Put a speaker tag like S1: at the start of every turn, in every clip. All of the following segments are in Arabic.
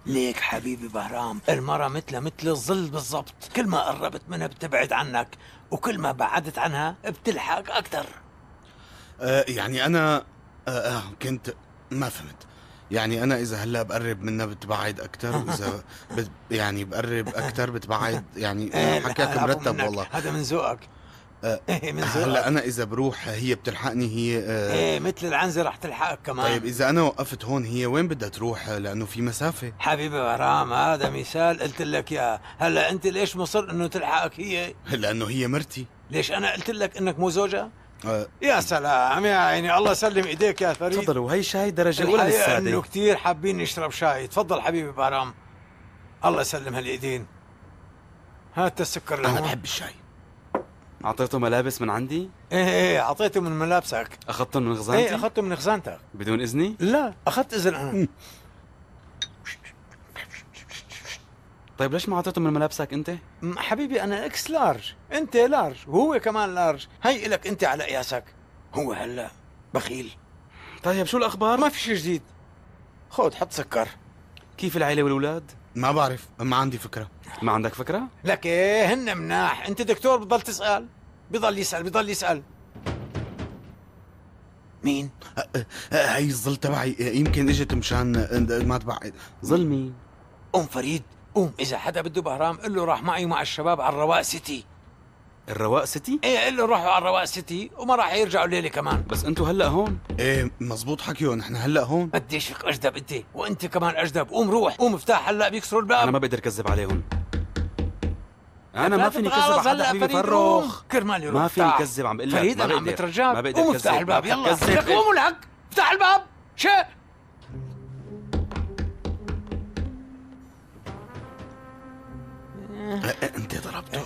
S1: ليك حبيبي بهرام، المرة مثل الظل بالضبط، كل ما قربت منها بتبعد عنك، وكل ما بعدت عنها بتلحق أكتر.
S2: يعني أنا كنت ما فهمت. يعني أنا إذا هلا بقرب منها بتبعد أكتر، وإذا يعني بقرب أكتر بتبعد، يعني حكاك مرتب والله.
S1: هذا من ذوقك. ايه من ذوقك.
S2: هلا أنا إذا بروح هي بتلحقني هي.
S1: ايه مثل العنزة رح تلحقك كمان.
S2: طيب إذا أنا وقفت هون هي وين بدها تروح؟ لأنه في مسافة.
S1: حبيبي بهرام هذا مثال قلت لك يا هلا أنت ليش مصر إنه تلحقك هي؟
S2: لأنه هي مرتي.
S1: ليش أنا قلت لك إنك مو زوجها؟ يا سلام يا عيني، الله سلم ايديك يا فريد.
S3: تفضلوا، هي شاي درجة أولى
S1: الحقيقة
S3: للسادة.
S1: إنه كثير حابين نشرب شاي. تفضل حبيبي بهرام، الله يسلم هالإيدين. هات السكر لهون.
S2: أنا بحب الشاي.
S3: أعطيته ملابس من عندي؟
S1: ايه أعطيته من ملابسك.
S3: أخذتهم من خزانتي؟
S1: ايه أخذته من خزانتك.
S3: بدون إذني؟
S1: لا أخذت إذن أنا.
S3: طيب ليش ما أعطيته من ملابسك أنت؟
S1: حبيبي أنا إكس لارج، أنت لارج وهو كمان لارج، هي إلك أنت على قياسك. هو هلا بخيل.
S3: طيب شو الأخبار؟
S1: ما في شيء جديد. خذ حط سكر.
S3: كيف العيلة والأولاد؟
S2: ما بعرف، ما عندي فكرة.
S3: ما عندك فكرة؟
S1: لك إيه هن مناح، أنت دكتور بضل تسأل، بضل يسأل. مين؟
S2: هي الظل تبعي، يمكن اجت مشان ما تبعد.
S3: ظل مين؟
S1: قوم فريد قوم، إذا حدا بده بهرام قل له راح معي مع الشباب على الرواق سيتي.
S3: الرواق سيتي؟
S1: ايه قل له روحوا على الرواق سيتي وما راح يرجعوا الليلة كمان.
S3: بس أنتوا هلأ هون؟
S2: ايه مزبوط حكيو، نحن هلا هون.
S1: قديش فيك أجدب أنت، وأنت كمان أجدب. قوم روح، قوم افتح هلا بيكسروا الباب.
S3: أنا ما بقدر كذب عليهم. أنا ما فيني كذب على حدا حبيبي فرخ.
S1: كرمالي روح
S3: ما فيني
S1: افتح.
S3: كذب، عم بقول لك
S1: فريد أنا عم بترجاك،
S3: ما بقدر
S1: قوم
S3: كذب.
S1: افتح الباب يلا.
S3: كذب.
S1: لك قوم ولك افتح الباب. شيء
S2: انت ضربته.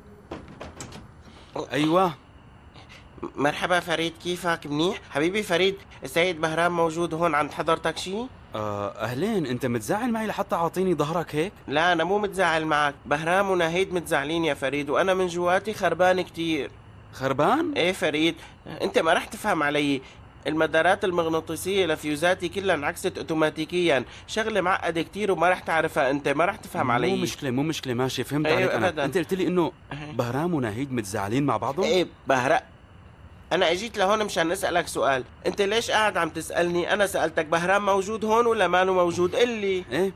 S3: أيوة.
S4: مرحبا فريد، كيفك؟ منيح؟ حبيبي فريد، السيد بهرام موجود هون عند حضرتك شي؟
S3: أهلين، أنت متزاعل معي لحتى عاطيني ظهرك هيك؟
S4: لا أنا مو متزاعل معك، بهرام وناهيد متزاعلين يا فريد، وأنا من جواتي خربان كتير.
S3: خربان؟
S4: إيه فريد، أنت ما رح تفهم علي. المدارات المغناطيسية لفيوزاتي كلها انعكست اوتوماتيكيا، شغلة معقدة كتير وما رح تعرفها انت، ما رح تفهم علي.
S3: مو مشكلة ماشي، فهمت
S4: أيوة
S3: عليك أنا.
S4: أبداً.
S3: أنت قلت لي إنه بهرام وناهيد متزاعلين مع بعضهم؟
S4: ايه بهرام، أنا أجيت لهون مشان أسألك سؤال، أنت ليش قاعد عم تسألني؟ أنا سألتك بهرام موجود هون ولا مانو موجود؟ قل لي.
S3: إيه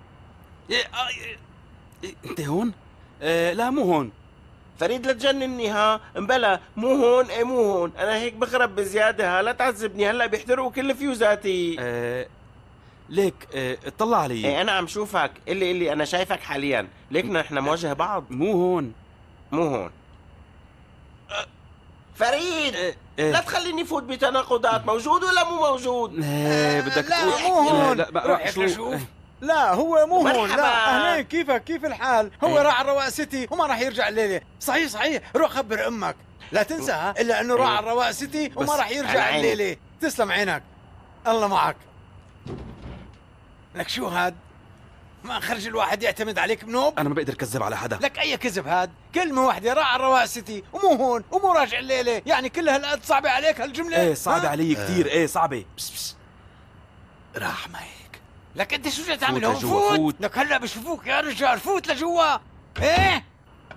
S3: أنت هون؟ لا مو هون.
S4: فريد لا تجنني ها، مبلا مو هون. ايه مو هون، انا هيك بخرب بزياده ها، لا تعذبني، هلا بيحترقوا كل فيوزاتي.
S3: ليك اطلع علي.
S4: ايه انا عم شوفك، اللي انا شايفك حاليا، ليك نحن مواجه بعض.
S3: مو هون.
S4: فريد لا تخليني فوت بتناقضات، موجود ولا مو موجود؟
S3: بدك
S1: لا
S3: تقول
S1: مو هون.
S3: لا
S1: روح شوف. لا هو مو هون.
S4: مرحبا.
S1: لا اهلين، كيفك؟ كيف الحال؟ هو راح على الرواق سيتي وما راح يرجع الليله. صحيح روح خبر امك، لا تنسى الا انه راح على الرواق سيتي وما راح يرجع الليله. تسلم عينك، الله معك. لك شو هاد؟ ما خرج الواحد يعتمد عليك بنوب.
S3: انا ما بقدر كذب على حدا.
S1: لك اي كذب هاد؟ كلمه واحده راح على الرواق سيتي ومو هون ومو راجع الليله، يعني كل هالقد صعبه عليك هالجمله؟
S3: ايه صعبه علي كثير. ايه صعبه.
S2: بس راح معك.
S1: لك انت شو جاي تعمل
S3: فوت
S1: هون؟
S3: لجوا، فوت.
S1: لك هلا بشوفوك يا رجال، فوت لجوا. ايه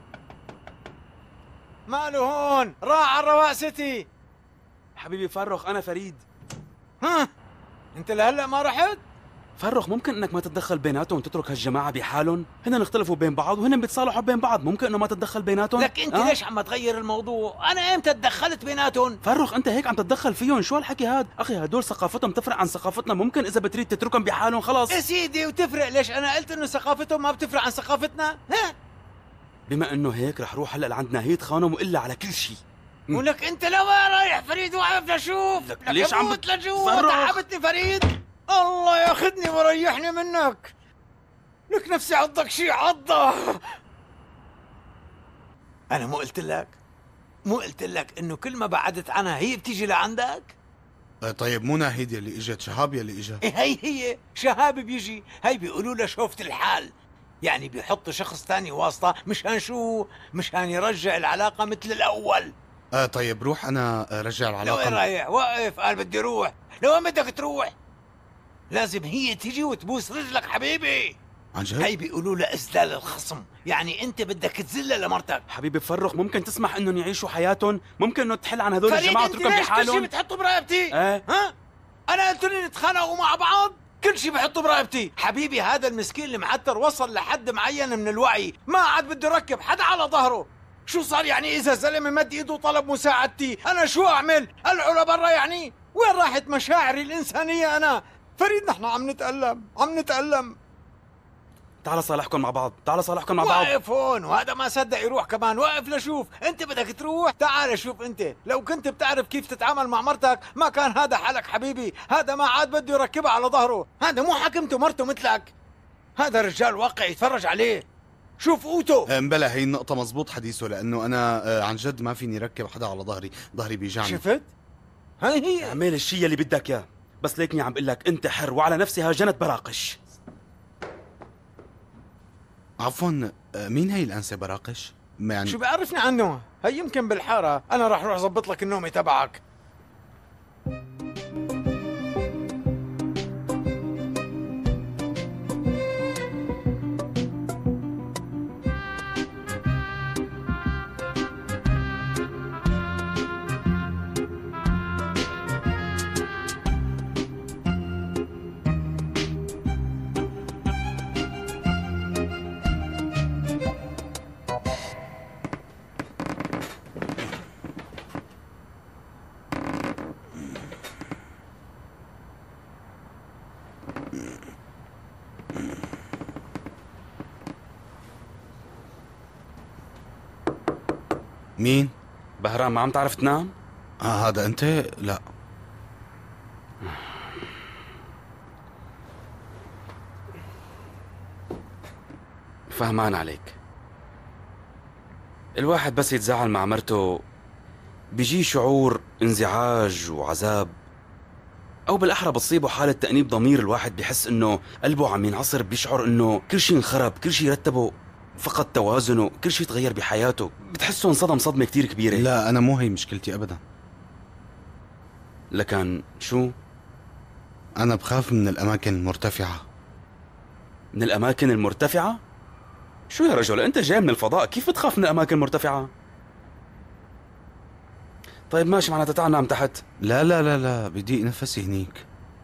S1: ماله هون؟ راح على الرواق سيتي.
S3: حبيبي فرخ، انا فريد.
S1: ها انت لهلا ما رحت؟
S3: فرخ، ممكن انك ما تتدخل بيناتهم وتترك هالجماعه بحالهم؟ هن اختلفوا بين بعض وهن بيتصالحوا بين بعض، ممكن انه ما تتدخل بيناتهم؟
S1: لك انت ليش عم تغير الموضوع؟ انا امتى تدخلت بيناتهم؟
S3: فرخ انت هيك عم تتدخل فيهم، شو هالحكي هاد؟ اخي هدول ثقافتهم تفرق عن ثقافتنا، ممكن اذا بتريد تتركهم بحالهم خلاص.
S1: يا سيدي وتفرق ليش؟ انا قلت انه ثقافتهم ما بتفرق عن ثقافتنا؟ ها
S3: بما انه هيك رح روح هلا لعند ناهيد خانم والا على كل شيء.
S1: ولك انت لوين رايح فريد؟ واقف لشوف.
S3: لك ليش عم
S1: لجوا؟ تعبتني فريد، الله ياخذني وريحني منك. لك نفسي عضك شي عضة. أنا مو قلت لك إنه كل ما بعدت عنها هي بتيجي لعندك؟
S2: طيب مو ناهيد يلي اجت، شهاب يلي اجا.
S1: إيه هي شهاب بيجي، هي بيقولوا له شوفة الحال، يعني بيحطوا شخص تاني واسطة مشان شو؟ مشان يرجع العلاقة مثل الأول.
S2: طيب روح انا رجع العلاقة.
S1: لوين رايح؟ وقف، قال بدي روح. لوين بدك تروح؟ لازم هي تيجي وتبوس رجلك حبيبي.
S2: عن جد؟
S1: هي بيقولوا لها إذلال الخصم، يعني أنت بدك تذلها لمرتك.
S3: حبيبي بفرخ، ممكن تسمح انهم يعيشوا حياتهم؟ ممكن انه تحل عن هذول الجماعه
S1: فريد،
S3: وتتركهم
S1: انت ليش كل شيء
S3: بحالهم؟
S1: بتحطه برقبتي؟
S3: ايه
S1: ها؟ أنا قلت لي نتخانقوا مع بعض؟ كل شيء بحطه برقبتي. حبيبي هذا المسكين المعتر وصل لحد معين من الوعي، ما عاد بده يركب حدا على ظهره. شو صار يعني إذا زلمة مد إيده وطلب مساعدتي؟ أنا شو أعمل؟ ألعو لبرا يعني؟ وين راحت مشاعري الإنسانية أنا؟ فريد نحن عم نتألم.
S3: تعال صالحكم مع بعض، تعال صالحكم مع بعض.
S1: واقف هون وهذا ما صدق يروح كمان. واقف لشوف. انت بدك تروح؟ تعال شوف. انت لو كنت بتعرف كيف تتعامل مع مرتك ما كان هذا حالك حبيبي. هذا ما عاد بده يركبها على ظهره. هذا مو حكمته مرته مثلك. هذا رجال واقعي، يتفرج عليه. شوف قوته.
S2: مبلا هي النقطة مزبوط حديثه، لأنه أنا عن جد ما فيني ركب حدا على ظهري بيجعني.
S1: شفت؟ هاي هي.
S3: اعمل الشيء اللي بدك اياه، بس ليكني عم بقول لك انت حر، وعلى نفسي هاجنت براقش.
S2: عفوا، مين هي الأنسة براقش؟ يعني
S1: شو بيعرفني عنه؟ هي يمكن بالحارة. أنا راح أروح أظبط لك النومي تبعك.
S2: مين؟
S3: بهرام، ما عم تعرف تنام؟
S2: هذا أنت؟ لا.
S3: فهمان عليك. الواحد بس يتزاعل مع مرته بيجي شعور انزعاج وعذاب، او بالاحرى بتصيبه حالة تأنيب ضمير. الواحد بيحس انه قلبه عم ينعصر، بيشعر انه كل شيء انخرب، كل شيء رتبه فقد توازنه، كل شيء تغير بحياته. بتحسه انصدم صدمة كتير كبيرة.
S2: لا، أنا مو هي مشكلتي أبدا.
S3: لكن شو؟
S2: أنا بخاف من الأماكن المرتفعة.
S3: من الأماكن المرتفعة؟ شو يا رجل، أنت جاي من الفضاء، كيف بتخاف من الأماكن المرتفعة؟ طيب ماشي، معناتها تعال نام تحت.
S2: لا لا لا لا، بضيق نفسي هنيك.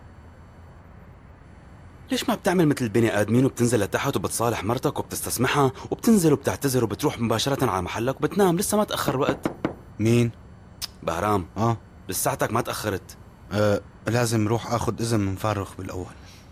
S3: ليش ما بتعمل مثل البني آدمين وبتنزل لتحت وبتصالح مرتك وبتستسمحها وبتنزل وبتعتذر وبتروح مباشرة على محلك وبتنام؟ لسه ما تأخر الوقت.
S2: مين؟
S3: بهرام، لساعتك ما تأخرت.
S2: لازم روح أخذ إذن من فارخ بالأول.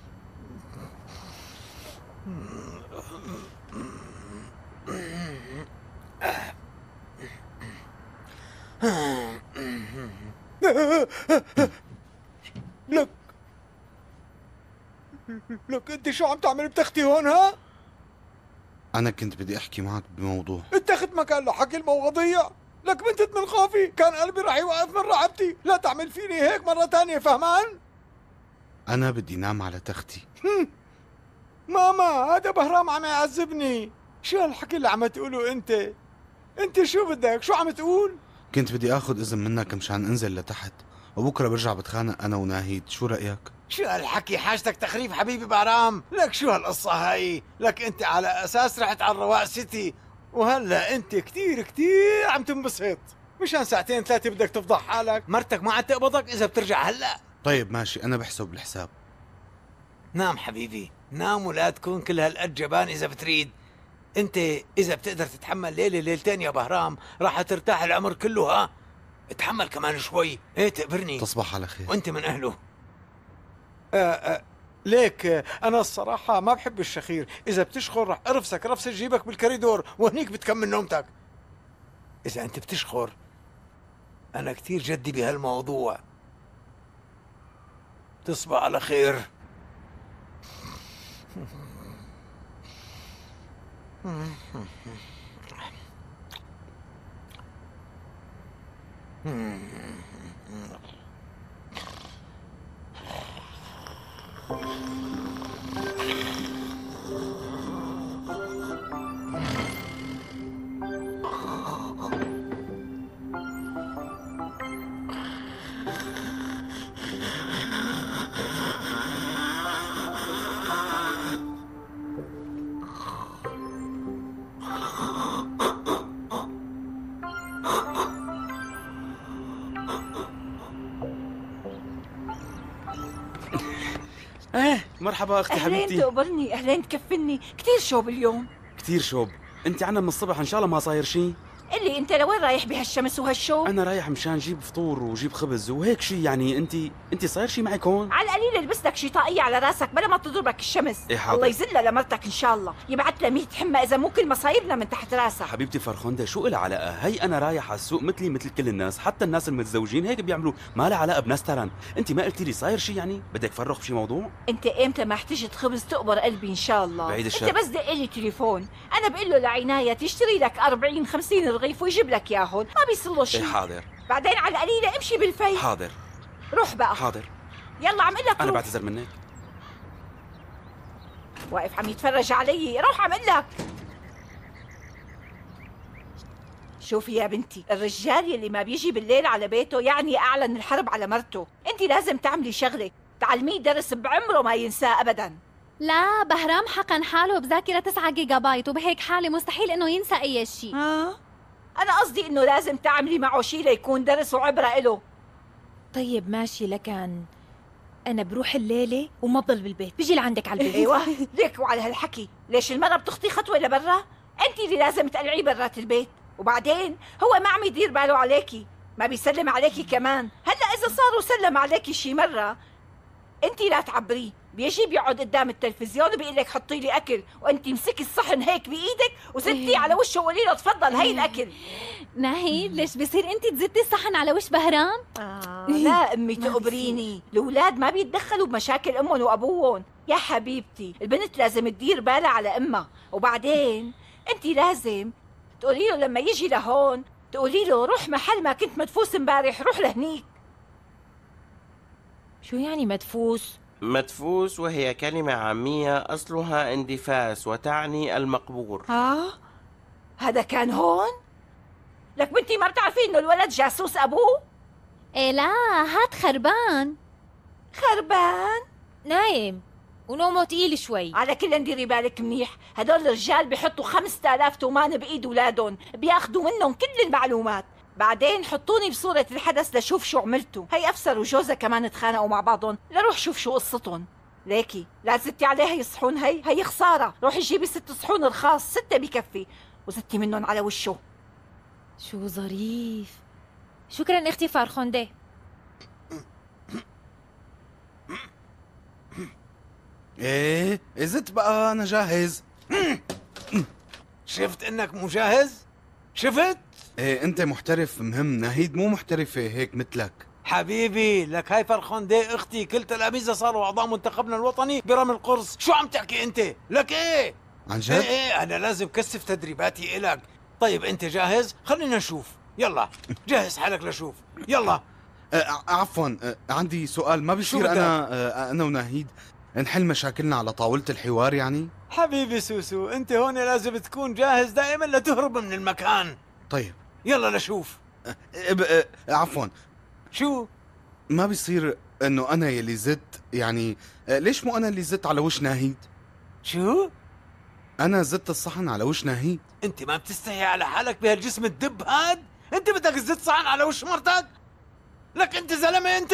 S1: لك انت شو عم تعمل بتختي هون؟ ها؟
S2: أنا كنت بدي أحكي معك بموضوع.
S1: اتخذ مكان لحكي المواضيع. لك بنتت من خوفي، كان قلبي راح يوقف من رعبتي. لا تعمل فيني هيك مرة تانية، فهمان؟
S2: أنا بدي نام على تختي.
S1: ماما، هذا بهرام عم يعذبني. شو هالحكي اللي عم تقوله انت؟ انت شو بدك؟ شو عم تقول؟
S2: كنت بدي أخذ إذن منك مشان أنزل لتحت، وبكرة برجع بتخانق أنا وناهيد. شو رأيك؟
S1: شو هالحكي؟ حاجتك تخريف حبيبي بهرام. لك شو هالقصة هاي؟ لك انت على اساس رحت على الرواق سيتي، وهلا انت كتير عم تنبسط. مشان ساعتين ثلاثة بدك تفضح حالك. مرتك ما عاد تقبضك اذا بترجع هلا.
S2: طيب ماشي، أنا بحسب الحساب.
S1: نام حبيبي، نام ولا تكون كل هالقد جبان اذا بتريد. انت اذا بتقدر تتحمل ليلة ليلتين يا بهرام راح ترتاح العمر كله. ها؟ اتحمل كمان شوي. ايه تقبرني.
S2: تصبح على خير.
S1: وانت من اهله. ليك انا الصراحة ما بحب الشخير. اذا بتشخر رح ارفسك رفسة جيبك بالكريدور وهنيك بتكمل نومتك. اذا انت بتشخر انا كتير جدي بهالموضوع. تصبح على خير.
S3: ايه مرحبا اختي
S5: أهلين
S3: حبيبتي.
S5: تقبرني، أهلين تكفني، كتير شوب اليوم.
S3: كثير شوب. انت عنا من الصبح ان شاء الله ما صاير شيء.
S5: قلي أنت لوين رايح بهالشمس وهالشوب؟
S3: انا رايح مشان جيب فطور وجيب خبز وهيك شيء. يعني انت صاير شيء معك هون؟
S5: على القليل البس لك شي طاقية على راسك بلا ما تضربك الشمس.
S3: إيه حاضر.
S5: الله يذلها لمرتك إن شاء الله، يبعت لها 100 حمى إذا مو كل مصايبنا من تحت راسها.
S3: حبيبتي فرخندة شو إلها علاقة؟ هي أنا رايح على السوق مثلي مثل كل الناس، حتى الناس المتزوجين هيك بيعملوا، ما لها علاقة بناس ترن. أنت ما قلتي لي صاير شيء يعني؟ بدك فرخ بشي موضوع؟
S5: أنت إمتى ما احتجت خبز تقبر قلبي إن شاء الله؟
S3: بعيد الشر.
S5: أنت بس دق لي تليفون، أنا بقول له لعناية تشتري لك 40 50 رغيف ويجيب لك ياهن، ما بيصير شيء.
S3: إيه حاضر.
S5: بعدين على القليلة امشي بالفي.
S3: حاضر.
S5: روح بقى.
S3: حاضر.
S5: يلا عم قلك
S3: أنا
S5: روح.
S3: بعتذر منك.
S5: واقف عم يتفرج علي، روح عم قلك. شوفي يا بنتي، الرجال يلي ما بيجي بالليل على بيته يعني أعلن الحرب على مرته. أنت لازم تعملي شغلة تعلميه درس بعمره ما ينساه أبداً.
S6: لا بهرام حقن حاله بذاكرة 9 جيجا بايت، وبهيك حالة مستحيل انه ينسى اي شيء.
S5: أنا قصدي إنه لازم تعملي معه شيء ليكون درس وعبرة إله.
S7: طيب ماشي، لكن أنا بروح الليلة وما بضل بالبيت، بيجي لعندك على البيت.
S5: ايوه ليك وعلى هالحكي، ليش المرة بتخطي خطوة لبرا؟ أنت اللي لازم تقلعيه برات البيت، وبعدين هو ما عم يدير باله عليكي، ما بيسلم عليكي كمان. هلا إذا صار وسلم عليكي شي مرة أنت لا تعبريه، بيجي بيقعد قدام التلفزيون وبيقول لك حطي لي أكل، وأنت مسكي الصحن هيك بإيدك وزتي على وشه وقولي له تفضل هي الأكل.
S6: ناهيد ليش بصير انت تزتي الصحن على وش بهرام؟
S5: لا أمي تقبريني، الأولاد ما بيتدخلوا بمشاكل أمهم وأبوهم. يا حبيبتي البنت لازم تدير بالها على أمها، وبعدين أنت لازم تقولي له لما يجي لهون تقولي له روح محل ما كنت مدفوس امبارح، روح لهنيك.
S7: شو يعني مدفوس؟
S4: مدفوس وهي كلمة عامية أصلها اندفاس وتعني المقبور.
S5: هذا كان هون؟ لك بنتي ما بتعرفي إنه الولد جاسوس أبوه؟
S6: ايه لا هاد خربان.
S5: خربان؟
S7: نايم ونومه تقيل شوي.
S5: على كل نديري بالك منيح، هدول الرجال بيحطوا 5000 تومان بإيد أولادهم، بياخدوا منهم كل المعلومات، بعدين حطوني بصورة الحدث لشوف شو عملتوا. هي أفسر وجوزها كمان تخانقوا مع بعضهم، لروح شوف شو قصتهم. ليكي لا تزتي عليها الصحون، هي خسارة. روحي جيبي 6 صحون رخاص، 6 بكفي، وزتي منهم على وشه.
S7: شو ظريف. شكرا اختي فرخندة.
S2: ايه زت بقى، انا جاهز.
S1: شفت انك مجهز؟ شفت؟
S2: ايه انت محترف مهم، نهيد مو محترفة هيك مثلك.
S1: حبيبي لك هاي فرخندة اختي كل تلاميذها صاروا اعضاء منتخبنا الوطني برمي القرص. شو عم تحكي انت؟ لك ايه؟
S2: عن جد؟
S1: ايه انا لازم كثف تدريباتي الك. طيب انت جاهز؟ خلينا نشوف. يلا جهز حالك لشوف. يلا.
S2: عفوا، عندي سؤال. ما
S1: شو
S2: بيصير
S1: بدك؟
S2: انا ونهيد نحل مشاكلنا على طاولة الحوار يعني؟
S1: حبيبي سوسو انت هون لازم تكون جاهز دائما لتهرب من المكان.
S2: طيب
S1: يلا لشوف.
S2: عفوا،
S1: شو؟
S2: ما بيصير انه انا يلي زدت يعني؟ ليش مو انا اللي زدت على وش ناهيد؟
S1: شو؟
S2: انا زدت الصحن على وش ناهيد.
S1: انت ما بتستحي على حالك بهالجسم الدب هاد؟ انت بدك تزت صحن على وش مرتك؟ لك انت زلمه انت.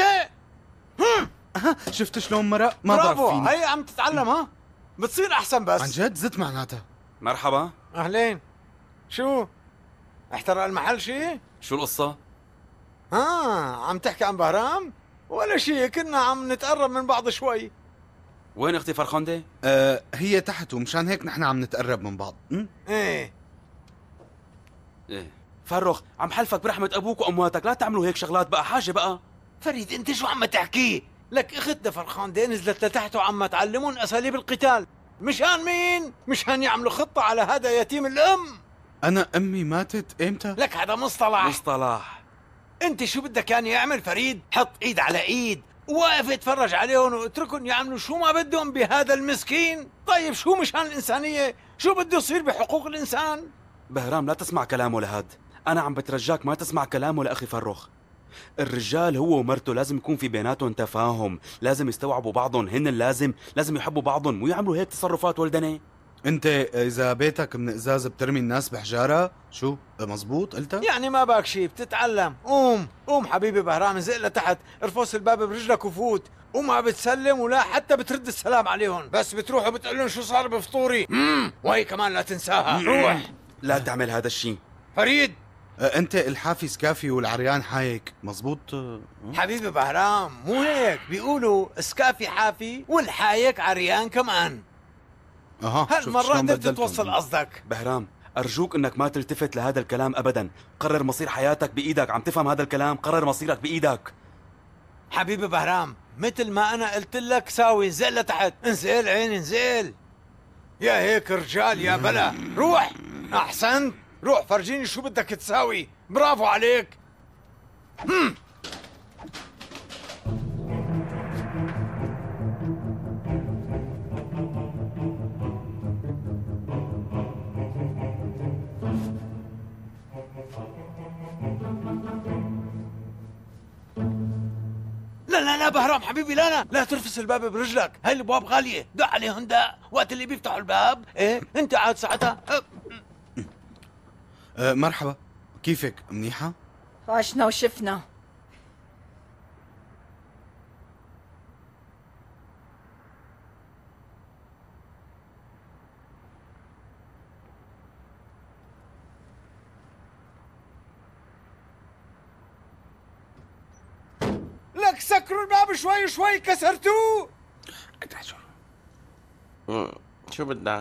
S2: شفت شلون مرق؟ ما
S1: برافو،
S2: بعرف فيني.
S1: هي عم تتعلم ها؟ بتصير احسن بس.
S2: عن جد زدت معناتها.
S3: مرحبا.
S1: اهلين. شو؟ احترق المحل شي؟
S3: شو القصة؟
S1: عم تحكي عن بهرام؟ ولا شي، كنا عم نتقرب من بعض شوي.
S3: وين اختي فرخندة؟
S2: هي تحت، ومشان هيك نحن عم نتقرب من بعض.
S1: ايه
S3: ايه فرخ، عم حلفك برحمة ابوك وامواتك لا تعملوا هيك شغلات بقى، حاجة بقى.
S1: فريد انت شو عم تحكي؟ لك اختنا فرخاندة نزلت لتحت وعم تعلمون اساليب القتال. مشان مين؟ مشان يعملوا خطة على هذا يتيم الام.
S2: انا امي ماتت امتى؟
S1: لك هذا
S3: مصطلح.
S1: انت شو بدك كان يعمل فريد؟ حط ايد على ايد وواقف يتفرج عليهم واتركهم يعملوا شو ما بدهم بهذا المسكين. طيب شو مشان الانسانية؟ شو بده يصير بحقوق الانسان؟
S3: بهرام لا تسمع كلامه لهاد، انا عم بترجاك ما تسمع كلامه لاخي فرخ. الرجال هو ومرته لازم يكون في بيناتهم تفاهم، لازم يستوعبوا بعضهم، هن لازم يحبوا بعضهم، مو يعملوا هيك تصرفات ولدني.
S2: انت اذا بيتك من ازاز بترمي الناس بحجاره، شو مزبوط قلتها؟
S1: يعني ما باك شي، بتتعلم. قوم حبيبي بهرام، انزق لتحت، ارفص الباب برجلك وفوت، وما بتسلم ولا حتى بترد السلام عليهم، بس بتروح وبتقول لهم شو صار بفطوري. وهي كمان لا تنساها. روح.
S3: لا تعمل هذا الشيء.
S1: فريد،
S2: انت الحافي سكافي والعريان حايك، مزبوط؟
S1: حبيبي بهرام، مو هيك بيقولوا سكافي حافي والحايك عريان كمان. هالمرة قدرت توصل قصدك.
S3: بهرام أرجوك إنك ما تلتفت لهذا الكلام أبدا. قرر مصير حياتك بإيدك. عم تفهم هذا الكلام؟ قرر مصيرك بإيدك.
S1: حبيبي بهرام، مثل ما أنا قلت لك ساوي، انزل لتحت. انزل عيني انزل. يا هيك رجال يا بلا. روح. أحسنت. روح فرجيني شو بدك تساوي. برافو عليك. لا بهرام حبيبي، لا ترفس الباب برجلك. هاي الابواب غاليه، دق عليهم دق وقت اللي بيفتحوا الباب. ايه انت عاد ساعتها.
S2: مرحبا، كيفك؟ منيحه؟
S5: عشنا وشفنا.
S1: لك سكروا الباب شوي شوي، كسرتوه.
S4: شو بدك؟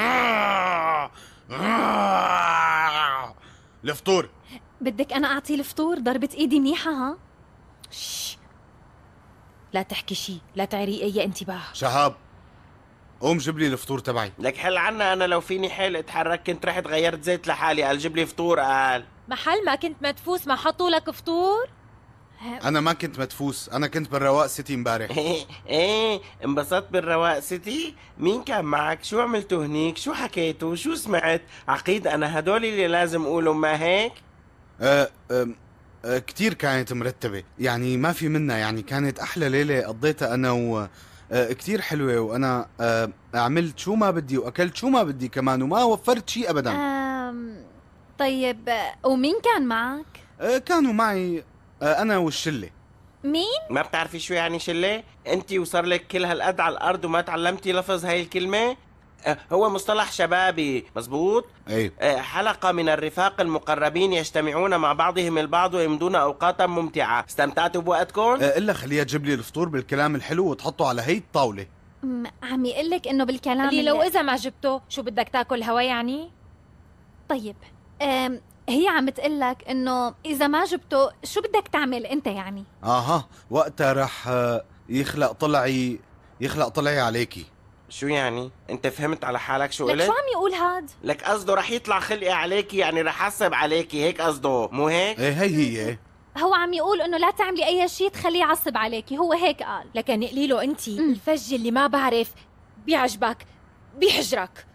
S2: الفطور.
S6: بدك أنا أعطيه الفطور؟ ضربة إيدي منيحة ها؟
S7: شش. لا تحكي شي، لا تعري أي انتباه.
S2: شهاب، قوم جيب لي الفطور تبعي.
S4: لك حل عنا، انا لو فيني حيل اتحرك كنت رحت غيرت زيت لحالي. قال جيب لي فطور. قال
S7: محل ما كنت مدفوس ما حطوا لك فطور؟
S2: انا ما كنت مدفوس، انا كنت بالرواق سيتي امبارح.
S4: ايه انبسطت بالرواق سيتي؟ مين كان معك؟ شو عملتوا هنيك؟ شو حكيتوا؟ شو سمعت؟ عقيد انا هدول اللي لازم اقولهم، ما هيك؟
S2: كتير كانت مرتبة، يعني ما في منها، يعني كانت أحلى ليلة قضيتها أنا و كتير حلوة، وأنا عملت شو ما بدي وأكلت شو ما بدي كمان، وما وفرت شي أبدا.
S6: طيب ومين كان معك؟
S2: كانوا معي أنا والشلة.
S6: مين؟
S4: ما بتعرفي شو يعني شلة؟ انتي وصار لك كل هالقد على الأرض وما تعلمتي لفظ هاي الكلمة؟ هو مصطلح شبابي، مزبوط؟
S2: ايه.
S4: حلقة من الرفاق المقربين يجتمعون مع بعضهم البعض ويمضون أوقاتا ممتعة. استمتعتوا بوقتكم؟
S2: إلا خليها تجيب لي الفطور بالكلام الحلو وتحطه على هي الطاولة.
S6: عم يقلك إنه بالكلام
S7: اللي لو إذا ما جبته شو بدك تاكل هوا يعني؟
S6: طيب هي عم تقلك إنه إذا ما جبته شو بدك تعمل أنت يعني؟
S2: وقتها رح يخلق طلعي عليكي.
S4: شو يعني؟ انت فهمت على حالك شو قلت؟
S6: لك شو عم يقول هاد؟
S4: لك قصده رح يطلع خلقي عليكي، يعني رح حسب عليكي، هيك قصده مو هيك؟
S2: ايه هي
S6: هو عم يقول انه لا تعملي اي شيء تخليه يعصب عليكي، هو هيك قال.
S7: لكن قلي له انت الفج اللي ما بعرف بيعجبك بيحجرك.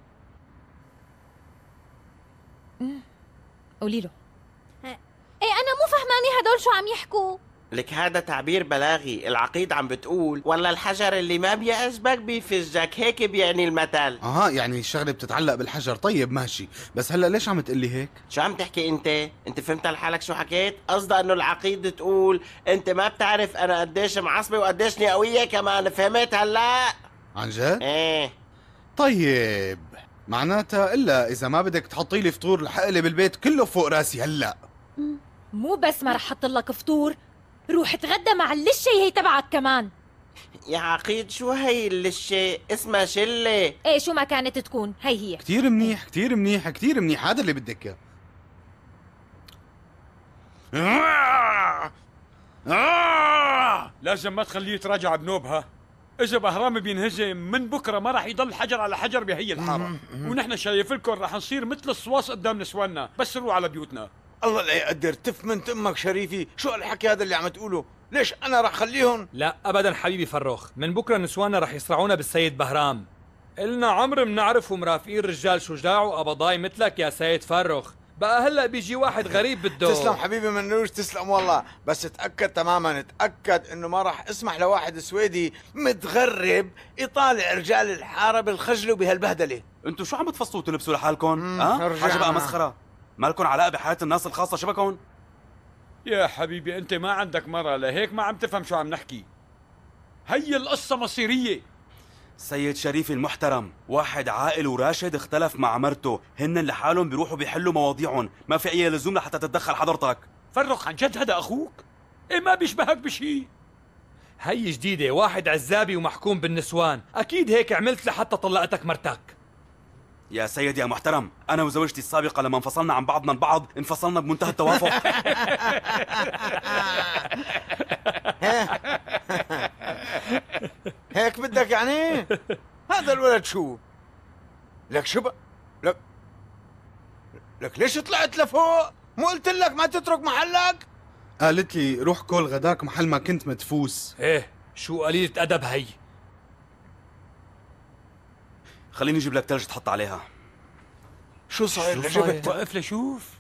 S7: قولي له.
S6: ايه انا مو فهماني هدول شو عم يحكوا.
S4: لك هذا تعبير بلاغي. العقيد عم بتقول والله الحجر اللي ما بيعجبك بيفجك، هيك بيعني المثل.
S2: يعني الشغله بتتعلق بالحجر. طيب ماشي، بس هلا ليش عم تقلي هيك؟
S4: شو عم تحكي انت فهمت لحالك شو حكيت؟ قصدها انه العقيد تقول انت ما بتعرف انا قديش معصبه وقديش قويه كمان، فهمت هلا؟
S2: عن جد؟
S4: ايه.
S2: طيب معناتها الا اذا ما بدك تحطي لي فطور رح اقلب البيت كله فوق راسي هلا.
S7: مو بس ما رح احط لك فطور، روح اتغدى مع اللشة هي تبعك كمان.
S4: يا عقيد شو هي اللشة؟ اسمها شلة.
S7: ايه شو ما كانت تكون هي.
S2: كتير منيح كتير منيح كتير منيح، هذا اللي بدك اياه.
S8: لازم ما تخليه يتراجع بنوبها. إذا بهرام بينهزم من بكرة ما راح يضل حجر على حجر بهي الحارة، ونحن شايف لكم راح نصير مثل الصواص قدام نسواننا، بس نروح على بيوتنا.
S1: الله لا يقدر. تفمنت امك شريفي، شو الحكي هذا اللي عم تقوله؟ ليش انا رح خليهم؟
S9: لا ابدا حبيبي فروخ، من بكره نسواننا رح يصرعونا بالسيد بهرام. إلنا عمر منعرف ومرافقين رجال شجاع وقبضاي مثلك يا سيد فروخ. بقى هلا بيجي واحد غريب بده.
S1: تسلم حبيبي منوش، تسلم والله، بس تأكد تماما، تأكد انه ما راح اسمح لواحد سويدي متغرب يطالع رجال الحارة بالخجل وبهالبهدلة.
S3: انتوا شو عم تفصلوا تلبسوا لحالكم؟ حاجة بقى مسخرة. مالكم علاقة بحياة الناس الخاصة شبكون؟
S8: يا حبيبي انت ما عندك مرة، لهيك ما عم تفهم شو عم نحكي. هي القصة مصيرية.
S3: سيد شريف المحترم، واحد عاقل وراشد اختلف مع مرته، هن لحالهم بيروحوا بيحلوا مواضيعهم، ما في اي لزوم لحتى تتدخل حضرتك.
S8: فرخ، عن جد هذا اخوك؟ ايه ما بيشبهك بشي.
S9: هي جديدة، واحد عزابي ومحكوم بالنسوان، أكيد هيك عملت لحتى طلقتك مرتك.
S3: يا سيد يا محترم، أنا وزوجتي السابقة لما انفصلنا عن بعضنا البعض انفصلنا بمنتهى التوافق.
S1: هيك بدك يعني؟ هذا الولد شو؟ لك شو لك ليش طلعت لفوق؟ مو قلت لك ما تترك محلك؟
S2: قالت لي روح كل غداك محل ما كنت مدفوس.
S9: ايه شو قليلة أدب هي.
S3: خليني اجيب لك ثلج تحط عليها.
S1: شو صاير؟
S8: وقف لشوف.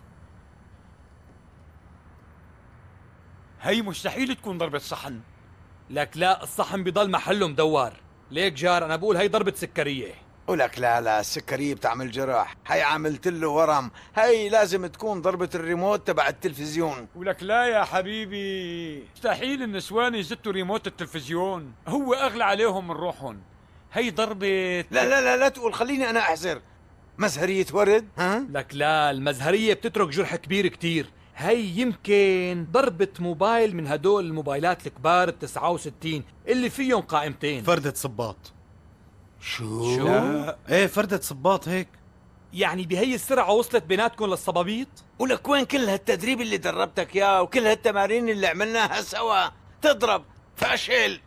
S8: هي مستحيل تكون ضربة صحن.
S9: لك لا، الصحن بضل محله مدور. ليك جار أنا بقول هي ضربة سكرية.
S1: ولك لا السكرية بتعمل جراح، هي عملت له ورم، هي لازم تكون ضربة الريموت تبع التلفزيون.
S8: ولك لا يا حبيبي، مستحيل النسوان يزتوا ريموت التلفزيون، هو أغلى عليهم من روحهم. هي ضربة
S1: لا تقول، خليني أنا أحذر. مزهرية ورد؟ ها؟
S9: لك لا، المزهرية بتترك جرح كبير كتير. هي يمكن ضربة موبايل من هدول الموبايلات الكبار ال69 اللي فيهم قائمتين.
S2: فردة صباط.
S1: شو؟
S2: ايه فردة صباط هيك.
S9: يعني بهي السرعة وصلت بيناتكم للصبابيط؟
S1: ولك وين كل هالتدريب اللي دربتك اياه وكل هالتمارين اللي عملناها سوا؟ تضرب فاشل.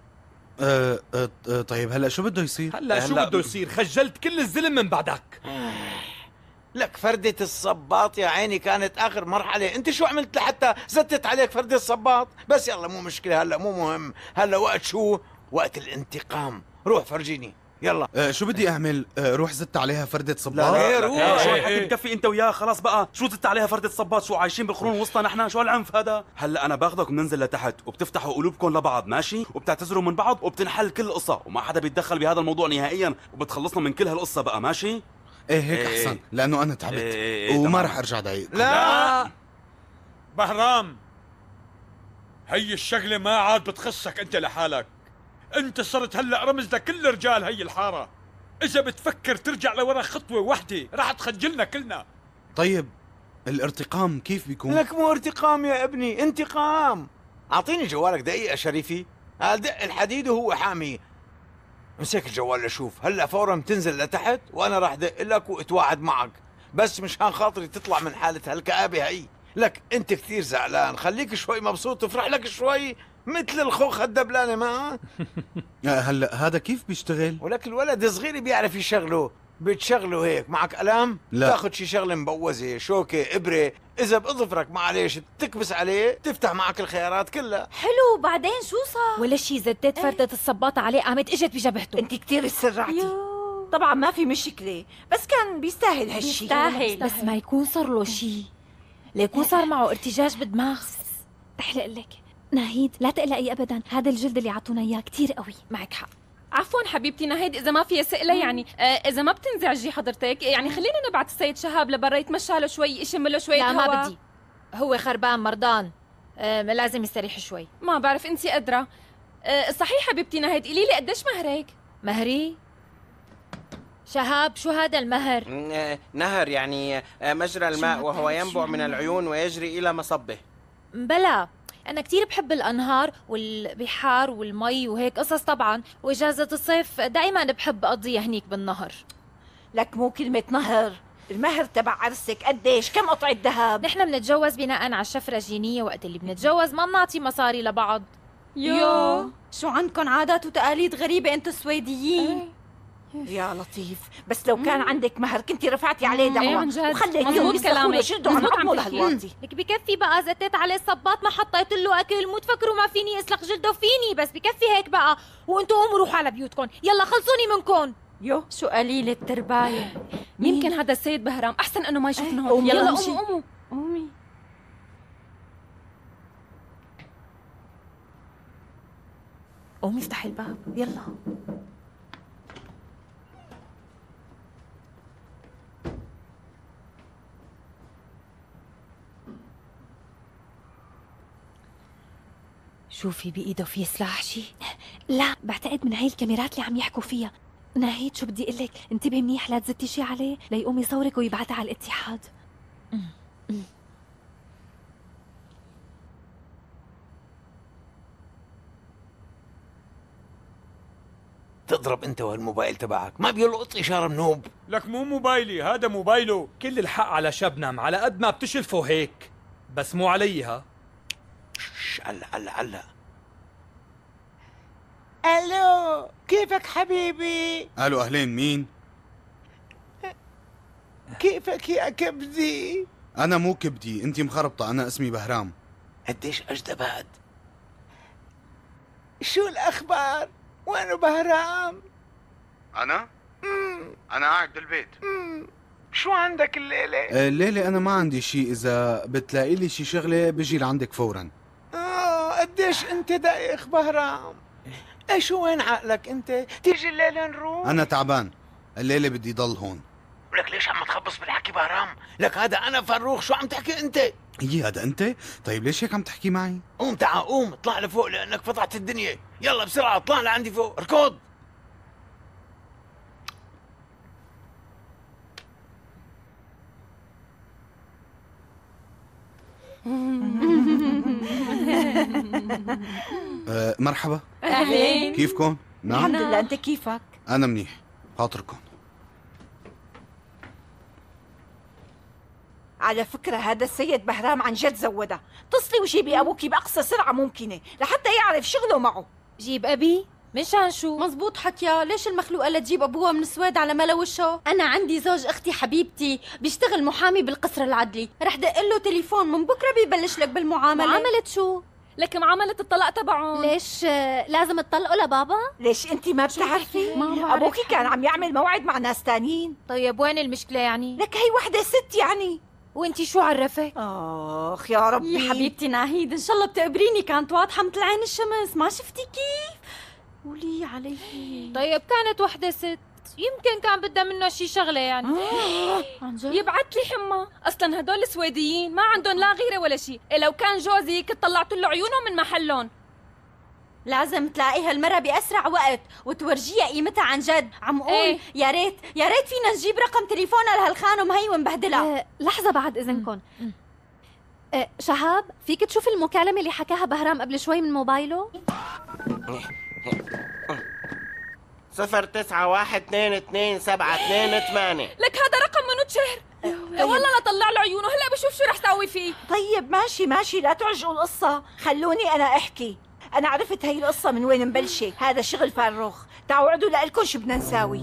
S2: طيب هلا شو بده يصير؟
S9: هلا شو بده يصير؟ خجلت كل الزلم من بعدك.
S1: لك فردة الصباط يا عيني كانت آخر مرحلة، أنت شو عملت لحتى زتت عليك فردة الصباط؟ بس يلا مو مشكلة، هلا مو مهم، هلا وقت شو؟ وقت الانتقام، روح فرجيني، يلا.
S2: شو بدي أعمل؟ روح زدت عليها فردة صباط؟
S1: لا روح.
S3: شو الحكي بكفي انت وياه، خلاص بقى، شو زدت عليها فردة صباط؟ شو عايشين بالقرون الوسطى نحن؟ شو هالعنف هذا؟ هلا انا باخذك وبننزل لتحت وبتفتحوا قلوبكم لبعض، ماشي؟ وبتعتذروا من بعض وبتنحل كل القصة وما حدا بيتدخل بهذا الموضوع نهائيا، وبتخلصنا من كل هالقصة بقى، ماشي؟
S2: ايه هيك احسن، لانه انا تعبت وما رح ارجع ضايق.
S1: لا
S8: بهرام، هي الشغلة ما عاد بتخصك انت لحالك، انت صرت هلا رمز لكل رجال هي الحارة، اذا بتفكر ترجع لورا خطوة واحدة رح تخجلنا كلنا.
S2: طيب الارتقام كيف بيكون؟
S1: لك مو ارتقام يا ابني، انتقام. اعطيني جوالك دقيقة شريفي، دق الحديد وهو حامي. امسك الجوال لشوف، هلا فورا بتنزل لتحت وانا راح دق لك واتواعد معك، بس مشان خاطري تطلع من حالة هالكآبة هي. لك انت كثير زعلان، خليك شوي مبسوط، افرح لك شوي مثل الخوخ الدبلانة ما.
S2: هلا هذا كيف بيشتغل؟
S1: ولك الولد صغير بيعرف يشغله، بتشغله هيك. معك قلم؟
S2: لا.
S1: تاخذ شي شغله مبوزه، شوكه، ابره، اذا باظفرك معلش تكبس عليه تفتح معك الخيارات كلها.
S5: حلو، بعدين شو صار؟
S7: ولا شي، زدت فردة الصباطة عليه قامت اجت بجبهته.
S5: انت كثير سرعتي. طبعا ما في مشكله، بس كان بيستاهل هالشي.
S7: بس ما يكون صار له شي، ليكون صار معه ارتجاج بالدماغ.
S6: رح لك ناهيد لا تقلقي ابدا، هذا الجلد اللي عطونا اياه كثير قوي.
S7: معك حق.
S10: عفوا حبيبتي ناهيد، اذا ما فيها سئله يعني اذا ما بتنزعجي حضرتك يعني خلينا نبعت السيد شهاب لبرا يتمشى له شوي، يشم له شويه
S7: لا
S10: هوا.
S7: ما بدي، هو خربان مرضان، لازم يستريح شوي.
S10: ما بعرف انت ادرى. صحيح حبيبتي ناهيد، قولي لي قديش مهرك؟
S7: مهري؟ شهاب شو هذا المهر؟
S4: نهر يعني مجرى الماء، وهو ينبع من العيون ويجري إلى مصبه.
S7: بلا أنا كتير بحب الأنهار والبحار والمي وهيك قصص طبعا، وإجازة الصيف دائما بحب أقضيها هنيك بالنهر.
S5: لك مو كلمة نهر، المهر تبع عرسك قديش؟ كم قطعة ذهب؟
S7: نحن بنتجوز بناء على الشفرة الجينية، وقت اللي بنتجوز ما بنعطي مصاري لبعض.
S10: يو
S5: شو عندكم عادات وتقاليد غريبة انتو السويديين. يا لطيف، بس لو كان عندك مهر كنتي رفعتي عليه دعوة
S10: عن جد.
S5: وخليتيهم
S10: مزبوط كلامك.
S5: يشدوا عن
S10: مزبوط عم
S5: عمو
S10: تحكي.
S5: لهالواطي.
S7: لك بكفي بقى، زتت عليه الصباط، ما حطيت له أكل، مو تفكروا ما فيني أسلخ جلده، فيني بس بكفي هيك بقى، وانتوا قوموا روحوا على بيوتكم، يلا خلصوني منكم.
S5: يو
S10: شو قليل الترباية. يمكن هذا السيد بهرام احسن انه ما يشوفنا هون.
S5: قومي،
S10: يلا
S5: يلا
S10: قوموا قوموا قومي.
S5: قومي افتحي الباب يلا.
S7: شوفي بإيده في سلاح شي؟
S6: لا بعتقد من هاي الكاميرات اللي عم يحكوا فيها. ناهيد شو بدي اقول لك، انتبهي منيح لا تزتي شي عليه ليقوم يصورك ويبعتها على الاتحاد.
S1: تضرب انت والموبايل تبعك ما بيلقط اشاره منوب.
S8: لك مو موبايلي، هذا موبايله.
S9: كل الحق على شبنم على قد ما بتشلفوا هيك، بس مو علي ها.
S1: هلا
S11: الو، كيفك حبيبي؟
S2: الو اهلين، مين؟
S11: كيفك يا كبدي؟
S2: انا مو كبدي، انتي مخربطه، انا اسمي بهرام.
S1: قديش اجدبت؟
S11: شو الاخبار؟ وينه بهرام؟
S2: انا قاعد بالبيت.
S11: شو عندك الليله؟
S2: الليله انا ما عندي شيء، اذا بتلاقي لي شي شغله بجي لعندك فورا.
S11: قديش انت دايخ بهرام؟ ايش وين عقلك انت؟ تيجي الليله نروح؟
S2: انا تعبان، الليله بدي ضل هون.
S1: لك ليش عم تخبص بالحكي بهرام؟ لك هذا انا فروخ، شو عم تحكي انت؟
S2: هي هذا انت؟ طيب ليش هيك عم تحكي معي؟
S1: قوم تعال قوم اطلع لفوق لانك فضحت الدنيا. يلا بسرعه اطلع لعندي فوق، اركض.
S2: مرحبا.
S5: اهلين.
S2: كيفكم؟ نعم
S5: الحمد لله، انت كيفك؟
S2: انا منيح، خاطركم.
S5: على فكرة هذا السيد بهرام عن جد زودها. اتصلي وجيبي ابوكي باقصى سرعة ممكنة لحتى يعرف شغله معه.
S7: جيب ابي مشان شو؟
S10: مزبوط حكيا، ليش المخلوقة لتجيب ابوها من السويد على ملا وشه؟
S7: انا عندي زوج اختي حبيبتي بيشتغل محامي بالقصر العدلي،
S10: رح دق له تليفون من بكره بيبلش لك بالمعاملة.
S7: معاملة شو؟
S10: لك معاملة الطلاق تبعهم.
S6: ليش لازم تطلقوا لبابا؟
S5: ليش انت ما بتعرفي؟
S7: ما بعرف.
S5: ابوكي كان عم يعمل موعد مع ناس تانيين.
S7: طيب وين المشكلة يعني؟
S5: لك هي وحدة ست يعني.
S7: وانتي شو عرفك؟
S5: اخ يا ربي.
S10: يا حبيبتي ناهيد، ان شاء الله بتقبريني، كانت واضحة مثل عين الشمس، ما شفتي كيف؟ قولي علي.
S7: طيب كانت وحدة ست، يمكن كان بدها منه شي شغلة يعني.
S10: عن جد؟ يبعت لي حمى، اصلا هدول السويديين ما عندهم لا غيرة ولا شي، لو كان جوزي كنت طلعت له عيونهم من محلهم.
S7: لازم تلاقي هالمرة بأسرع وقت وتورجيها قيمتها عن جد. عم قول
S10: ايه؟
S7: يا ريت فينا نجيب رقم تليفونها لهالخانم هي ونبهدلها.
S6: لحظة بعد إذنكم. شهاب فيك تشوف المكالمة اللي حكاها بهرام قبل شوي من موبايله؟
S4: 09122728.
S10: لك هذا رقم منو شهر. والله لا طلع له عيونه، هلا بشوف شو رح ساوي فيه.
S5: طيب ماشي لا تعجقوا القصة، خلوني أنا أحكي. أنا عرفت هي القصة من وين مبلشة، هذا شغل فروخ. تعالوا اقعدوا لألكم شو بدنا نساوي.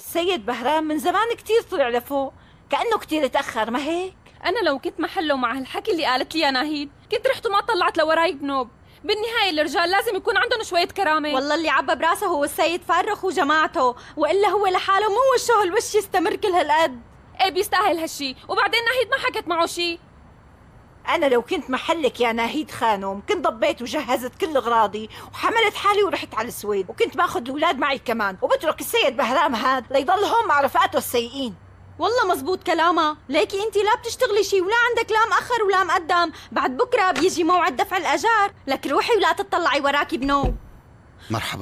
S5: السيد بهرام من زمان كتير طلع لفوق، كأنه كتير تأخر، ما هيك؟
S10: انا لو كنت محله مع هالحكي اللي قالت لي يا ناهيد كنت رحت وما طلعت لوراي بنوب. بالنهاية الرجال لازم يكون عندهم شوية كرامة.
S7: والله اللي عبى براسه هو السيد فرخ وجماعته، وإلا هو لحاله مو وشه هالوش يستمر كل هالقد.
S10: ايه بيستاهل هالشي، وبعدين ناهيد ما حكت معه شي.
S5: أنا لو كنت محلك يا ناهيد خانم كنت ضبيت وجهزت كل أغراضي وحملت حالي ورحت على السويد، وكنت باخذ الأولاد معي كمان، وبترك السيد بهرام هاد ليضل هون مع رفقاته السيئين.
S7: والله مزبوط كلامها، ليكي انت لا بتشتغلي شي ولا عندك لا مأخر ولا مقدم، بعد بكره بيجي موعد دفع الأجار، لك روحي ولا تطلعي وراكي بنوم.
S2: مرحبا.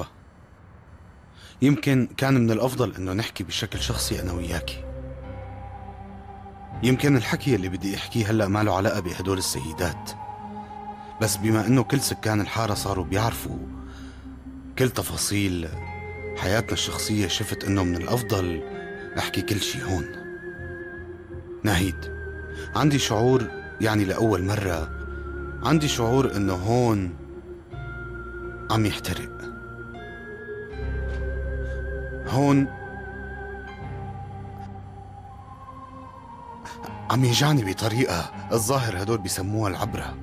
S2: يمكن كان من الأفضل إنه نحكي بشكل شخصي أنا وياكي. يمكن الحكي اللي بدي أحكيه هلأ ما له علاقة بهدول السيدات، بس بما إنه كل سكان الحارة صاروا بيعرفوا كل تفاصيل حياتنا الشخصية، شفت إنه من الأفضل أحكي كل شي هون. ناهيد، عندي شعور، يعني لأول مرة عندي شعور إنه هون عم يحترق. هون عم يجعني بطريقة الظاهر هدول بيسموها العبرة.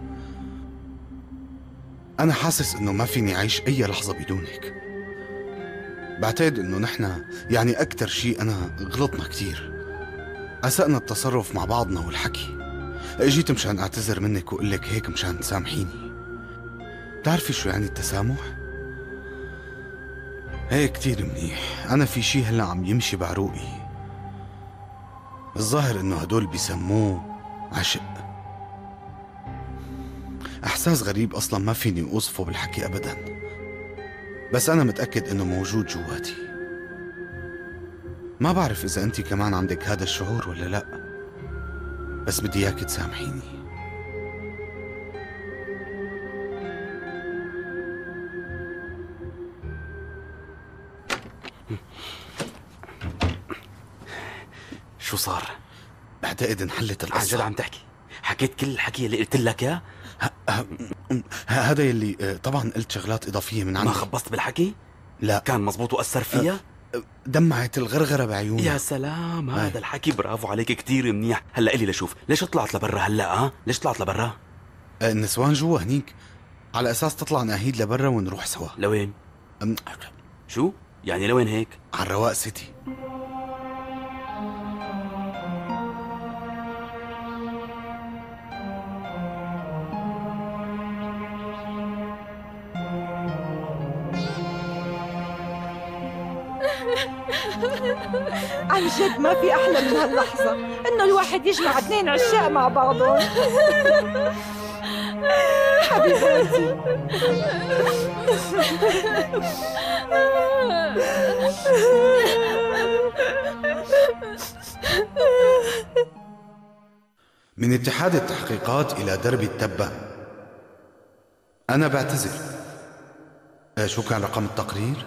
S2: أنا حاسس إنه ما فيني أعيش أي لحظة بدونك. بعتقد إنه نحن يعني أكتر شي أنا غلطنا كتير، أسأنا التصرف مع بعضنا والحكي. اجيت مشان أعتذر منك وقلك هيك مشان تسامحيني. بتعرفي شو يعني التسامح؟ هيك كتير منيح. أنا في شي هلأ عم يمشي بعروقي، الظاهر إنه هدول بيسموه عشق. إحساس غريب أصلا ما فيني أوصفه بالحكي أبدا، بس أنا متأكد إنه موجود جواتي. ما بعرف إذا أنت كمان عندك هذا الشعور ولا لأ، بس بدي إياك تسامحيني.
S3: شو صار؟
S2: بعتقد انحلت القصة.
S3: عن جد عم تحكي؟ حكيت كل الحكي اللي قلت لك اياه؟
S2: هذا يلي طبعا قلت شغلات إضافية من عندي.
S3: ما خبصت بالحكي؟
S2: لا.
S3: كان مزبوط وأثر فيها؟
S2: دمعت الغرغرة بعيوني.
S3: يا سلام، هذا الحكي برافو عليك كتير منيح. هلا إلي لشوف، ليش طلعت لبرا هلا؟ ليش طلعت لبرا؟
S2: النسوان جوا هنيك، على أساس تطلع ناهيد لبرا ونروح سوا.
S3: لوين؟ شو؟ يعني لوين هيك؟
S2: على الرواق سيتي.
S5: عن جد ما في أحلى من هاللحظة، إنه الواحد يجمع اثنين عشاق مع بعضهم. حبيبتي.
S2: من اتحاد التحقيقات إلى درب التبة، أنا بعتذر. شو كان رقم التقرير؟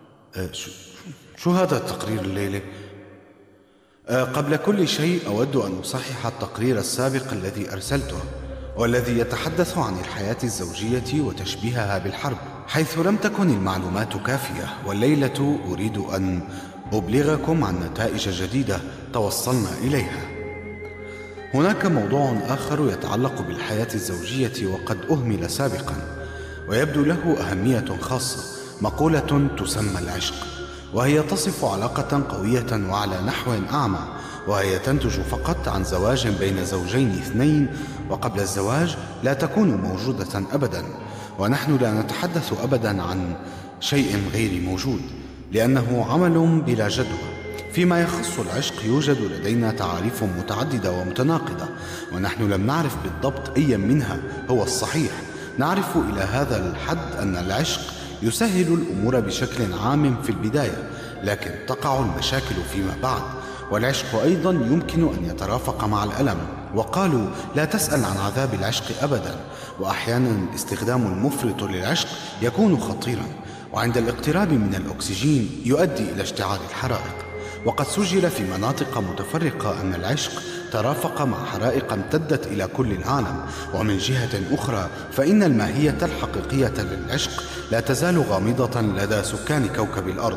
S2: شو هذا التقرير الليلة؟ قبل كل شيء أود أن أصحح التقرير السابق الذي أرسلته، والذي يتحدث عن الحياة الزوجية وتشبيهها بالحرب، حيث لم تكن المعلومات كافية. والليلة أريد أن أبلغكم عن نتائج جديدة توصلنا إليها. هناك موضوع آخر يتعلق بالحياة الزوجية وقد أهمل سابقا، ويبدو له أهمية خاصة، مقولة تسمى العشق، وهي تصف علاقة قوية وعلى نحو أعمى، وهي تنتج فقط عن زواج بين زوجين اثنين، وقبل الزواج لا تكون موجودة أبدا. ونحن لا نتحدث أبدا عن شيء غير موجود، لأنه عمل بلا جدوى. فيما يخص العشق يوجد لدينا تعاريف متعددة ومتناقضة، ونحن لم نعرف بالضبط أي منها هو الصحيح. نعرف إلى هذا الحد أن العشق يسهل الأمور بشكل عام في البداية، لكن تقع المشاكل فيما بعد. والعشق أيضا يمكن أن يترافق مع الألم، وقالوا لا تسأل عن عذاب العشق أبدا. وأحيانا الاستخدام المفرط للعشق يكون خطيرا، وعند الاقتراب من الأكسجين يؤدي إلى اشتعال الحرائق. وقد سجل في مناطق متفرقة أن العشق ترافق مع حرائق امتدت إلى كل العالم. ومن جهة أخرى فإن الماهية الحقيقية للعشق لا تزال غامضة لدى سكان كوكب الأرض.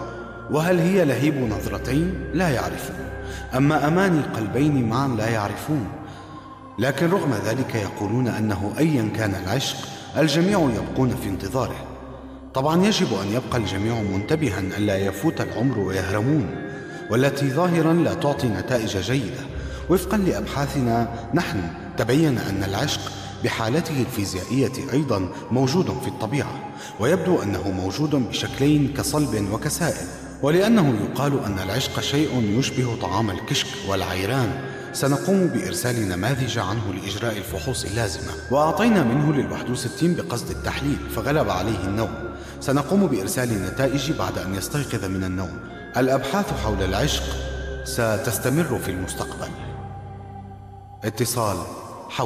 S2: وهل هي لهيب نظرتين؟ لا يعرفون. أما أماني قلبين معا لا يعرفون. لكن رغم ذلك يقولون أنه أيا كان العشق الجميع يبقون في انتظاره. طبعا يجب أن يبقى الجميع منتبها ألا يفوت العمر ويهرمون، والتي ظاهرا لا تعطي نتائج جيدة. وفقا لأبحاثنا نحن تبين أن العشق بحالته الفيزيائية أيضا موجود في الطبيعة، ويبدو أنه موجود بشكلين كصلب وكسائل. ولأنه يقال أن العشق شيء يشبه طعام الكشك والعيران، سنقوم بإرسال نماذج عنه لإجراء الفحوص اللازمة، وأعطينا منه لل61 بقصد التحليل فغلب عليه النوم. سنقوم بإرسال النتائج بعد أن يستيقظ من النوم. الأبحاث حول العشق ستستمر في المستقبل. اتصال حول.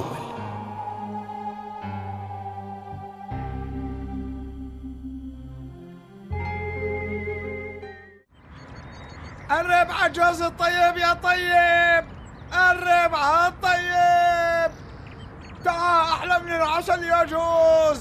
S11: قرب على جوز الطيب يا طيب، قرب على الطيب، تعال أحلى من العسل يا جوز.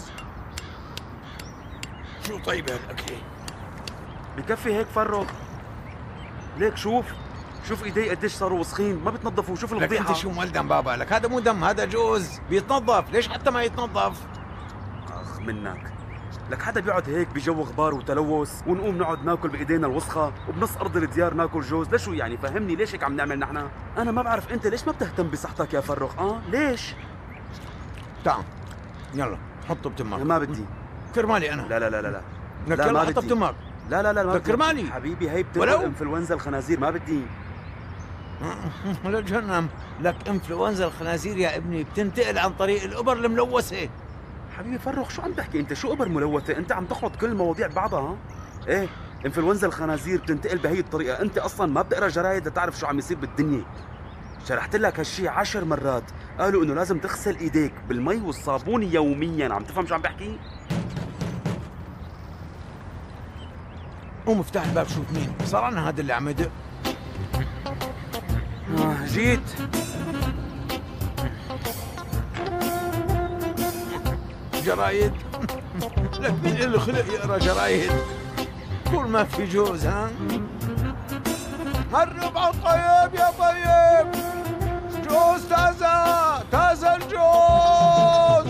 S1: شو طيب هالأكلة؟
S3: بكفي هيك فرغ. ليك شوف ايدي قديش صاروا وسخين، ما بتنظفوا. شوف
S1: لك
S3: الفضيحة.
S1: انت شو مولدم بابا لك؟ هذا مو دم، هذا جوز بيتنظف. ليش حتى ما يتنظف؟
S3: اخ منك، لك حدا بيقعد هيك بجو غبار وتلوث ونقوم نقعد ناكل بايدينا الوسخه وبنص ارض الديار ناكل جوز؟ ليش يعني؟ فهمني ليش هيك عم نعمل نحن؟ انا ما بعرف انت ليش ما بتهتم بصحتك يا فرغ؟ ليش؟
S1: تعال يلا حطه بتمك.
S3: ما بدي
S1: كرمالي انا.
S3: لا لا لا لا
S1: لك
S3: لا
S1: يلا
S3: ما
S1: حطه
S3: بدي.
S1: بتمك.
S3: لا لا لا ما بدي.
S1: كرمالي
S3: حبيبي هي بتنقل انفلونزا الخنازير، ما بدي.
S1: لا جهنم، لك انفلونزا الخنازير يا ابني بتنتقل عن طريق الابر الملوثه.
S3: حبيبي فرغ شو عم تحكي انت؟ شو ابر ملوثه؟ انت عم تخلط كل المواضيع ببعضها. ايه انفلونزا الخنازير بتنتقل بهي الطريقه. انت اصلا ما بتقرا جرايد لتعرف شو عم يصير بالدنيا. شرحت لك هالشي 10 مرات، قالوا انه لازم تغسل ايديك بالمي والصابون يوميا. عم تفهم شو عم بحكي؟
S1: قوم افتح الباب شوف مين صار عنا هذا اللي عم يدق.
S3: جيت.
S1: جرايد؟ لك مين اللي خلق يقرا جرايد؟ قول ما في جوز. ها هرب على الطيب يا طيب، جوز تازة الجوز.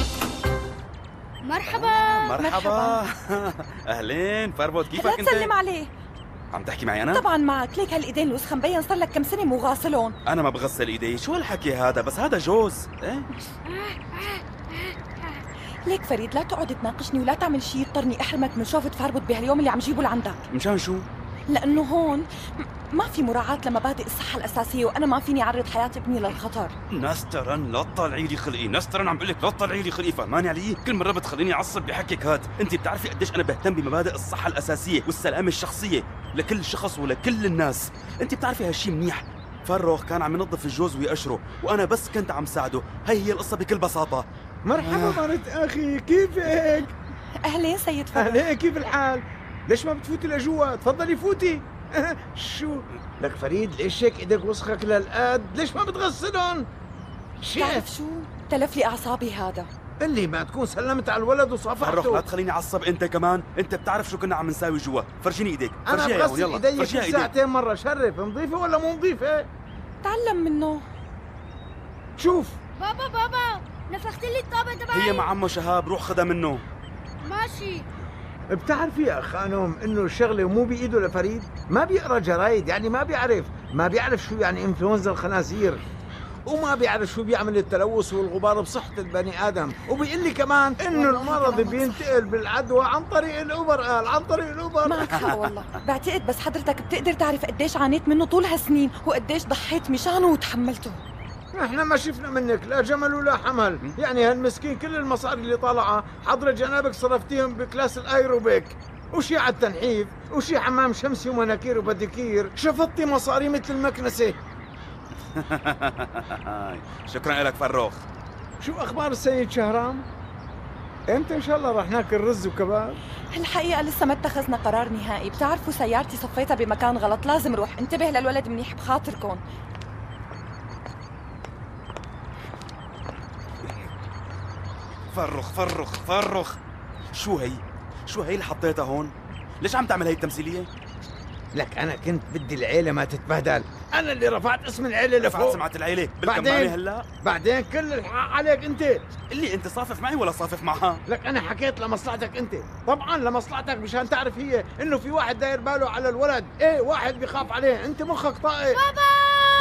S3: مرحبا. اهلين فربوت، كيفك انت؟
S7: لا تسلم عليه.
S3: عم تحكي معي انا؟
S7: طبعا معك، ليك هالايدين الوسخه مبين صار لك كم سنه مو غاسلهم.
S3: انا ما بغسل ايدي، شو هالحكي هذا؟ بس هذا جوز. ايه
S7: ليك فريد لا تقعد تناقشني ولا تعمل شيء يضطرني احرمك من شوفة فربط بهاليوم اللي عم جيبه لعندك.
S3: مشان شو؟
S7: لانه هون ما في مراعاة لمبادئ الصحة الأساسية، وأنا ما فيني أعرض حياة ابني للخطر.
S3: نسترا لا تطلعي لي خلقي، نسترا عم بقول لك لا تطلعي لي خلقي، فهماني علي؟ كل مرة بتخليني أعصب بحكيك هاد. أنت بتعرفي قديش أنا بهتم بمبادئ الصحة الأساسية والسلامة الشخصية لكل شخص ولكل الناس. أنت بتعرفي هالشي منيح. فرغ كان عم ينظف الجوز ويقشره وأنا بس كنت عم ساعده. هي القصة بكل بساطة.
S11: مرحبا مرت أخي، كيفك؟
S7: أهلين سيد فرغ.
S11: أهلين، كيف الحال؟ ليش ما بتفوتي لجوا؟ تفضلي فوتي. شو لك فريد، ليش هيك ايدك وسخة كل هالقد؟ ليش ما بتغسلهم؟
S7: بتعرف شو؟ تلف لي أعصابي هذا.
S11: اللي ما تكون سلمت على الولد وصافحته.
S3: فرغ لا تخليني أعصب أنت كمان. أنت بتعرف شو كنا عم نساوي جوا. فرجيني إيديك.
S11: أنا بغسل إيدي كل ساعتين مرة. شرف، نظيفة ولا مو نظيفة؟
S7: تعلم منه.
S11: شوف
S12: بابا نفخت لي الطابة تبعي.
S3: هي مع عمو شهاب، روح خدها منه.
S12: ماشي.
S11: بتعرفي يا خانم انه الشغله مو بايده لفريد؟ ما بيقرا جرايد، يعني ما بيعرف شو يعني انفلونزا الخنازير، وما بيعرف شو بيعمل التلوث والغبار بصحة البني آدم، وبيقول لي كمان إنه المرض بينتقل بالعدوى عن طريق الأوبر. قال عن طريق الأوبر.
S7: معك حق والله. بعتقد بس حضرتك بتقدر تعرف قديش عانيت منه طول هالسنين وقديش ضحيت مشانه وتحملته.
S11: احنا ما شفنا منك لا جمل ولا حمل، يعني هالمسكين كل المصاري اللي طالعة حضرة جنابك صرفتيهم بكلاس الايروبيك، وشي على التنحيف، وشي حمام شمسي ومناكير وبديكير، شفطتي مصاري مثل المكنسة.
S3: شكرا لك فرغ.
S11: شو اخبار السيد شهرام؟ امتى ان شاء الله رح ناكل رز وكباب؟
S7: الحقيقة لسه ما اتخذنا قرار نهائي. بتعرفوا سيارتي صفيتها بمكان غلط، لازم روح. انتبه للولد منيح بخاطركم.
S3: فرغ. شو هي اللي حطيتها هون؟ ليش عم تعمل هي التمثيلية؟
S11: لك انا كنت بدي العيله ما تتبهدل، انا اللي رفعت اسم العيله لفوق.
S3: سمعت العيله بالكمامه هلا؟
S11: بعدين كل الحق عليك انت.
S3: اللي انت صافف معي ولا صافف معها؟
S11: لك انا حكيت لمصلحتك انت، طبعا لمصلحتك مشان تعرف هي انه في واحد داير باله على الولد، ايه واحد بيخاف عليه، انت مخك طائق.
S12: بابا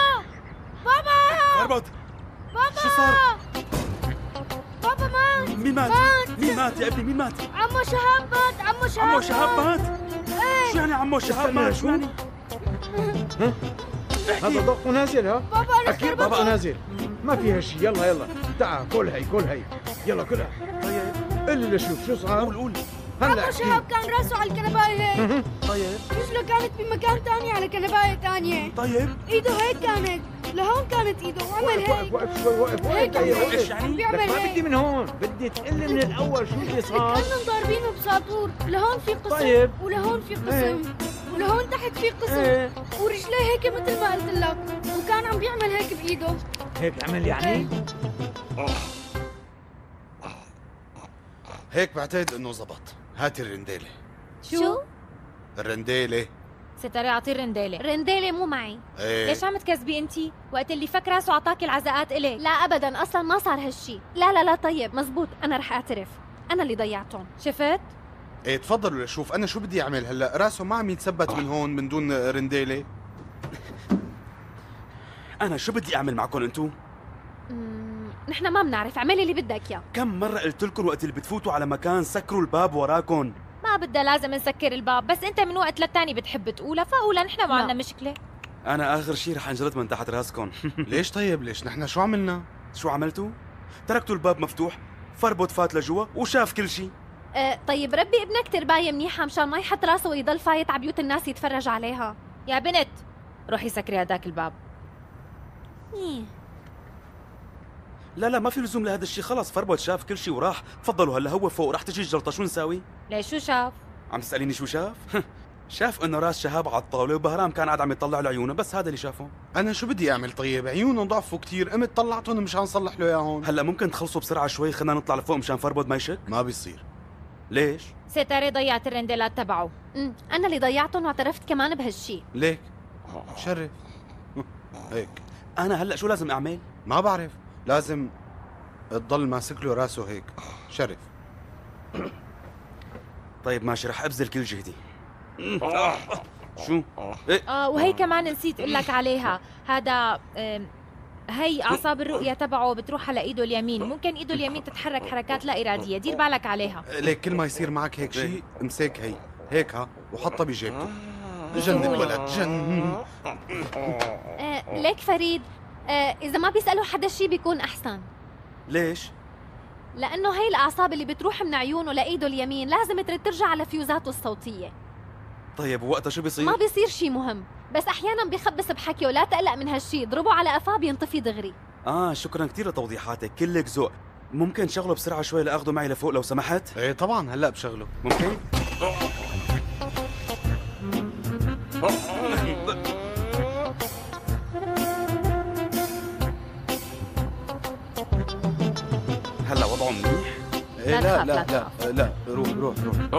S12: بابا
S3: فربط
S12: بابا
S3: شو صار؟
S12: بابا مات.
S3: مين مات؟ مين مات يا ابني مين مات؟
S12: عمو شهاب مات. عمو شهاب
S3: عمو شهاب مات؟
S12: ايه
S3: شو يعني عمو شهاب مات؟ شو يعني؟
S11: هذا ضغطه نازل ها؟
S12: بابا انا
S11: اكيد ضغطه نازل، ما فيها شيء. يلا يلا تعال كل هي يلا كلها. طيب اللي لشوف شو صار؟
S3: قول
S11: هلا
S12: عمو شهاب كان راسه على الكنبايه هيك.
S3: طيب
S12: رجله كانت بمكان ثاني على كنبايه ثانيه.
S3: طيب
S12: ايده هيك كانت لهون، كانت ايده وعمل هيك.
S11: وقف شوي وقف
S12: هيك
S3: ايش
S12: عم
S3: يعني؟
S12: بيعمل
S11: لك ما
S12: هيك.
S11: بدي من هون، بدي تقلي من الاول شو اللي صار.
S12: كأنهم ضاربينه بساطور، لهون في قسم
S11: طيب.
S12: ولهون في قسم ولهون تحت في قسم
S11: ايه
S12: ورجليه هيك مثل ما قلت لك، وكان عم بيعمل هيك بايده.
S11: هيك عمل يعني؟
S2: هيك بعتقد انه زبط. هاتي الرنديله.
S7: شو؟
S2: الرنديله.
S10: ستاري اعطيه الرنداله.
S7: رنديلة مو معي.
S2: ايه
S10: ليش عم تكذبي انتي؟ وقت اللي فك راسه اعطاكي العزقات الك.
S7: لا ابدا، اصلا ما صار هالشي. لا طيب مزبوط، انا رح اعترف، انا اللي ضيعتهم.
S10: شفت؟
S2: ايه تفضلوا لشوف انا شو بدي اعمل هلا. راسه ما عم يتثبت من هون من دون رنديله.
S3: انا شو بدي اعمل معكم انتو؟
S7: نحن ما بنعرف، اعملي اللي بدك اياه.
S3: كم مرة قلت لكم وقت اللي بتفوتوا على مكان سكروا الباب وراكم؟
S10: ما بدها لازم نسكر الباب، بس انت من وقت للتاني بتحب تقولها، فقولها نحن ما
S7: لا.
S10: عندنا مشكله.
S3: انا اخر شيء رح انجلط من تحت راسكم.
S2: ليش طيب ليش نحن شو عملنا؟
S3: شو عملتوا؟ تركتوا الباب مفتوح، فربط فات لجوا وشاف كل شيء.
S7: طيب ربي ابنك ترباية منيحة مشان ما يحط راسه ويضل فايت على بيوت الناس يتفرج عليها.
S10: يا بنت روحي سكري هداك الباب.
S3: لا ما في لزوم لهذا الشيء، خلص فربط شاف كل شيء وراح. تفضلوا هلا هو فوق، رح تجي الجلطة، شو نساوي؟
S10: ليش شو شاف؟
S3: عم تسأليني شو شاف؟ شاف انه راس شهاب على الطاولة وبهرام كان قاعد عم يطلع له عيونه، بس هذا اللي شافه.
S2: انا شو بدي اعمل طيب؟ عيونه ضعفوا كثير، قمت طلعتهم مشان صلح له اياهم.
S3: هلا ممكن تخلصوا بسرعة شوي، خلينا نطلع لفوق مشان فربط ما يشك؟
S2: ما بيصير.
S3: ليش؟
S10: ستاري ضيعت الرندلات تبعه.
S7: انا اللي ضيعتهم واعترفت كمان بهالشي.
S2: ليك؟ شرف. هيك
S3: انا هلا شو لازم اعمل؟
S2: ما بعرف، لازم تضل ماسك له راسه هيك. شرف.
S3: طيب ماشي، رح ابذل كل جهدي. شو؟ إيه؟
S10: وهي كمان نسيت اقول لك عليها، هذا هي اعصاب الرؤيه تبعه بتروح على ايده اليمين، ممكن ايده اليمين تتحرك حركات لا اراديه، دير بالك عليها.
S2: ليك كل ما يصير معك هيك شيء امسك هي هيك ها وحطها بجيبتك. جن الولد جن.
S7: ليك فريد، اذا ما بيسالوا حدا شي بيكون احسن.
S3: ليش؟
S7: لانه هي الاعصاب اللي بتروح من عيونه لايده اليمين لازم ترجع على فيوزاته الصوتيه.
S3: طيب وقتها شو بيصير؟
S7: ما بيصير شي مهم، بس احيانا بيخبص بحكي ولا تقلق من هالشي، ضربه على قفاه بينطفي دغري.
S3: شكرا كثير لتوضيحاتك، كلك ذوق. ممكن شغله بسرعه شوي لاخذه معي لفوق لو سمحت؟
S2: ايه طبعا هلا بشغله.
S3: ممكن؟ هلا وضعه منيح؟
S2: إيه لا روح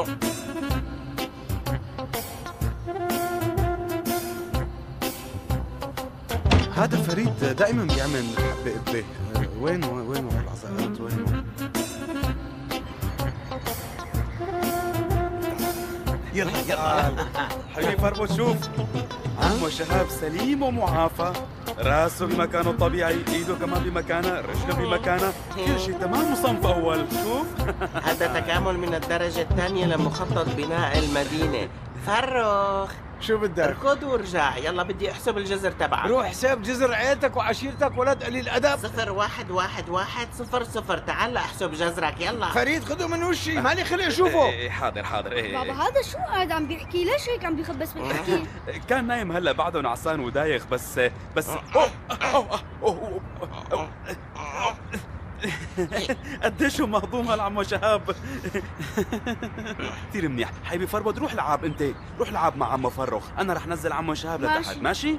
S2: هذا فريد دائما بيعمل حبة قبة. وينه العزقات وينه؟
S3: يلا حبيبي فربط شوف، عمو شهاب سليم ومعافى، راسه بمكانه الطبيعي، ايده كمان بمكانها، رجله بمكانها، كل شيء تمام وصنف اول. شوف
S4: هذا تكامل من الدرجة الثانية لمخطط بناء المدينة. فرخ
S11: شو بدك؟
S4: اركض وارجع، يلا بدي احسب الجزر تبعك.
S11: روح حساب جزر عيلتك وعشيرتك ولد قليل ادب.
S4: 0 1 1 1 0 0. تعال احسب جزرك يلا.
S11: فريد خذه من وشي، مالي خلق اشوفه.
S3: إيه حاضر إيه.
S12: بابا هذا شو قاعد عم بيحكي؟ ليش هيك عم بيخبص بالتحكي؟
S3: كان نايم هلا بعده نعسان ودايخ بس قديش هو مهضوم هالعمو شهاب. كثير منيح. حبيبي فربط روح لعب انت، روح لعب مع عمو فرخ، انا رح نزل عمو شهاب لتحت. ماشي؟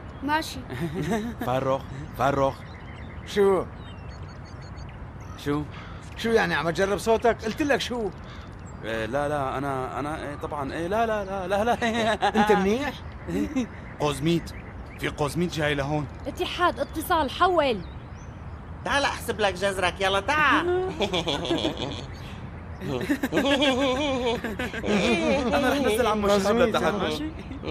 S3: فرخ
S11: شو؟
S3: شو
S11: يعني عم تجرب صوتك؟ قلت لك شو؟
S3: لا انا طبعا لا
S11: انت منيح؟
S2: قوزميت، في قوزميت جاي لهون.
S10: اتحاد اتصال، حول.
S4: تعال احسب لك جزرك، يلا تعال.
S3: انا رح نزل عمو شهاب لتحت، ماشي؟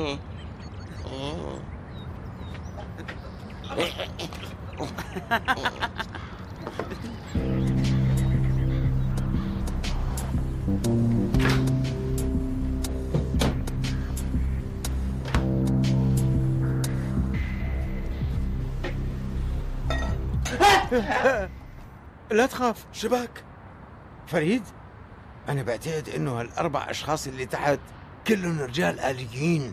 S11: لا تخاف.
S3: شباك
S11: فريد، أنا بعتقد إنه هالأربع أشخاص اللي تحت كلهم رجال آليين.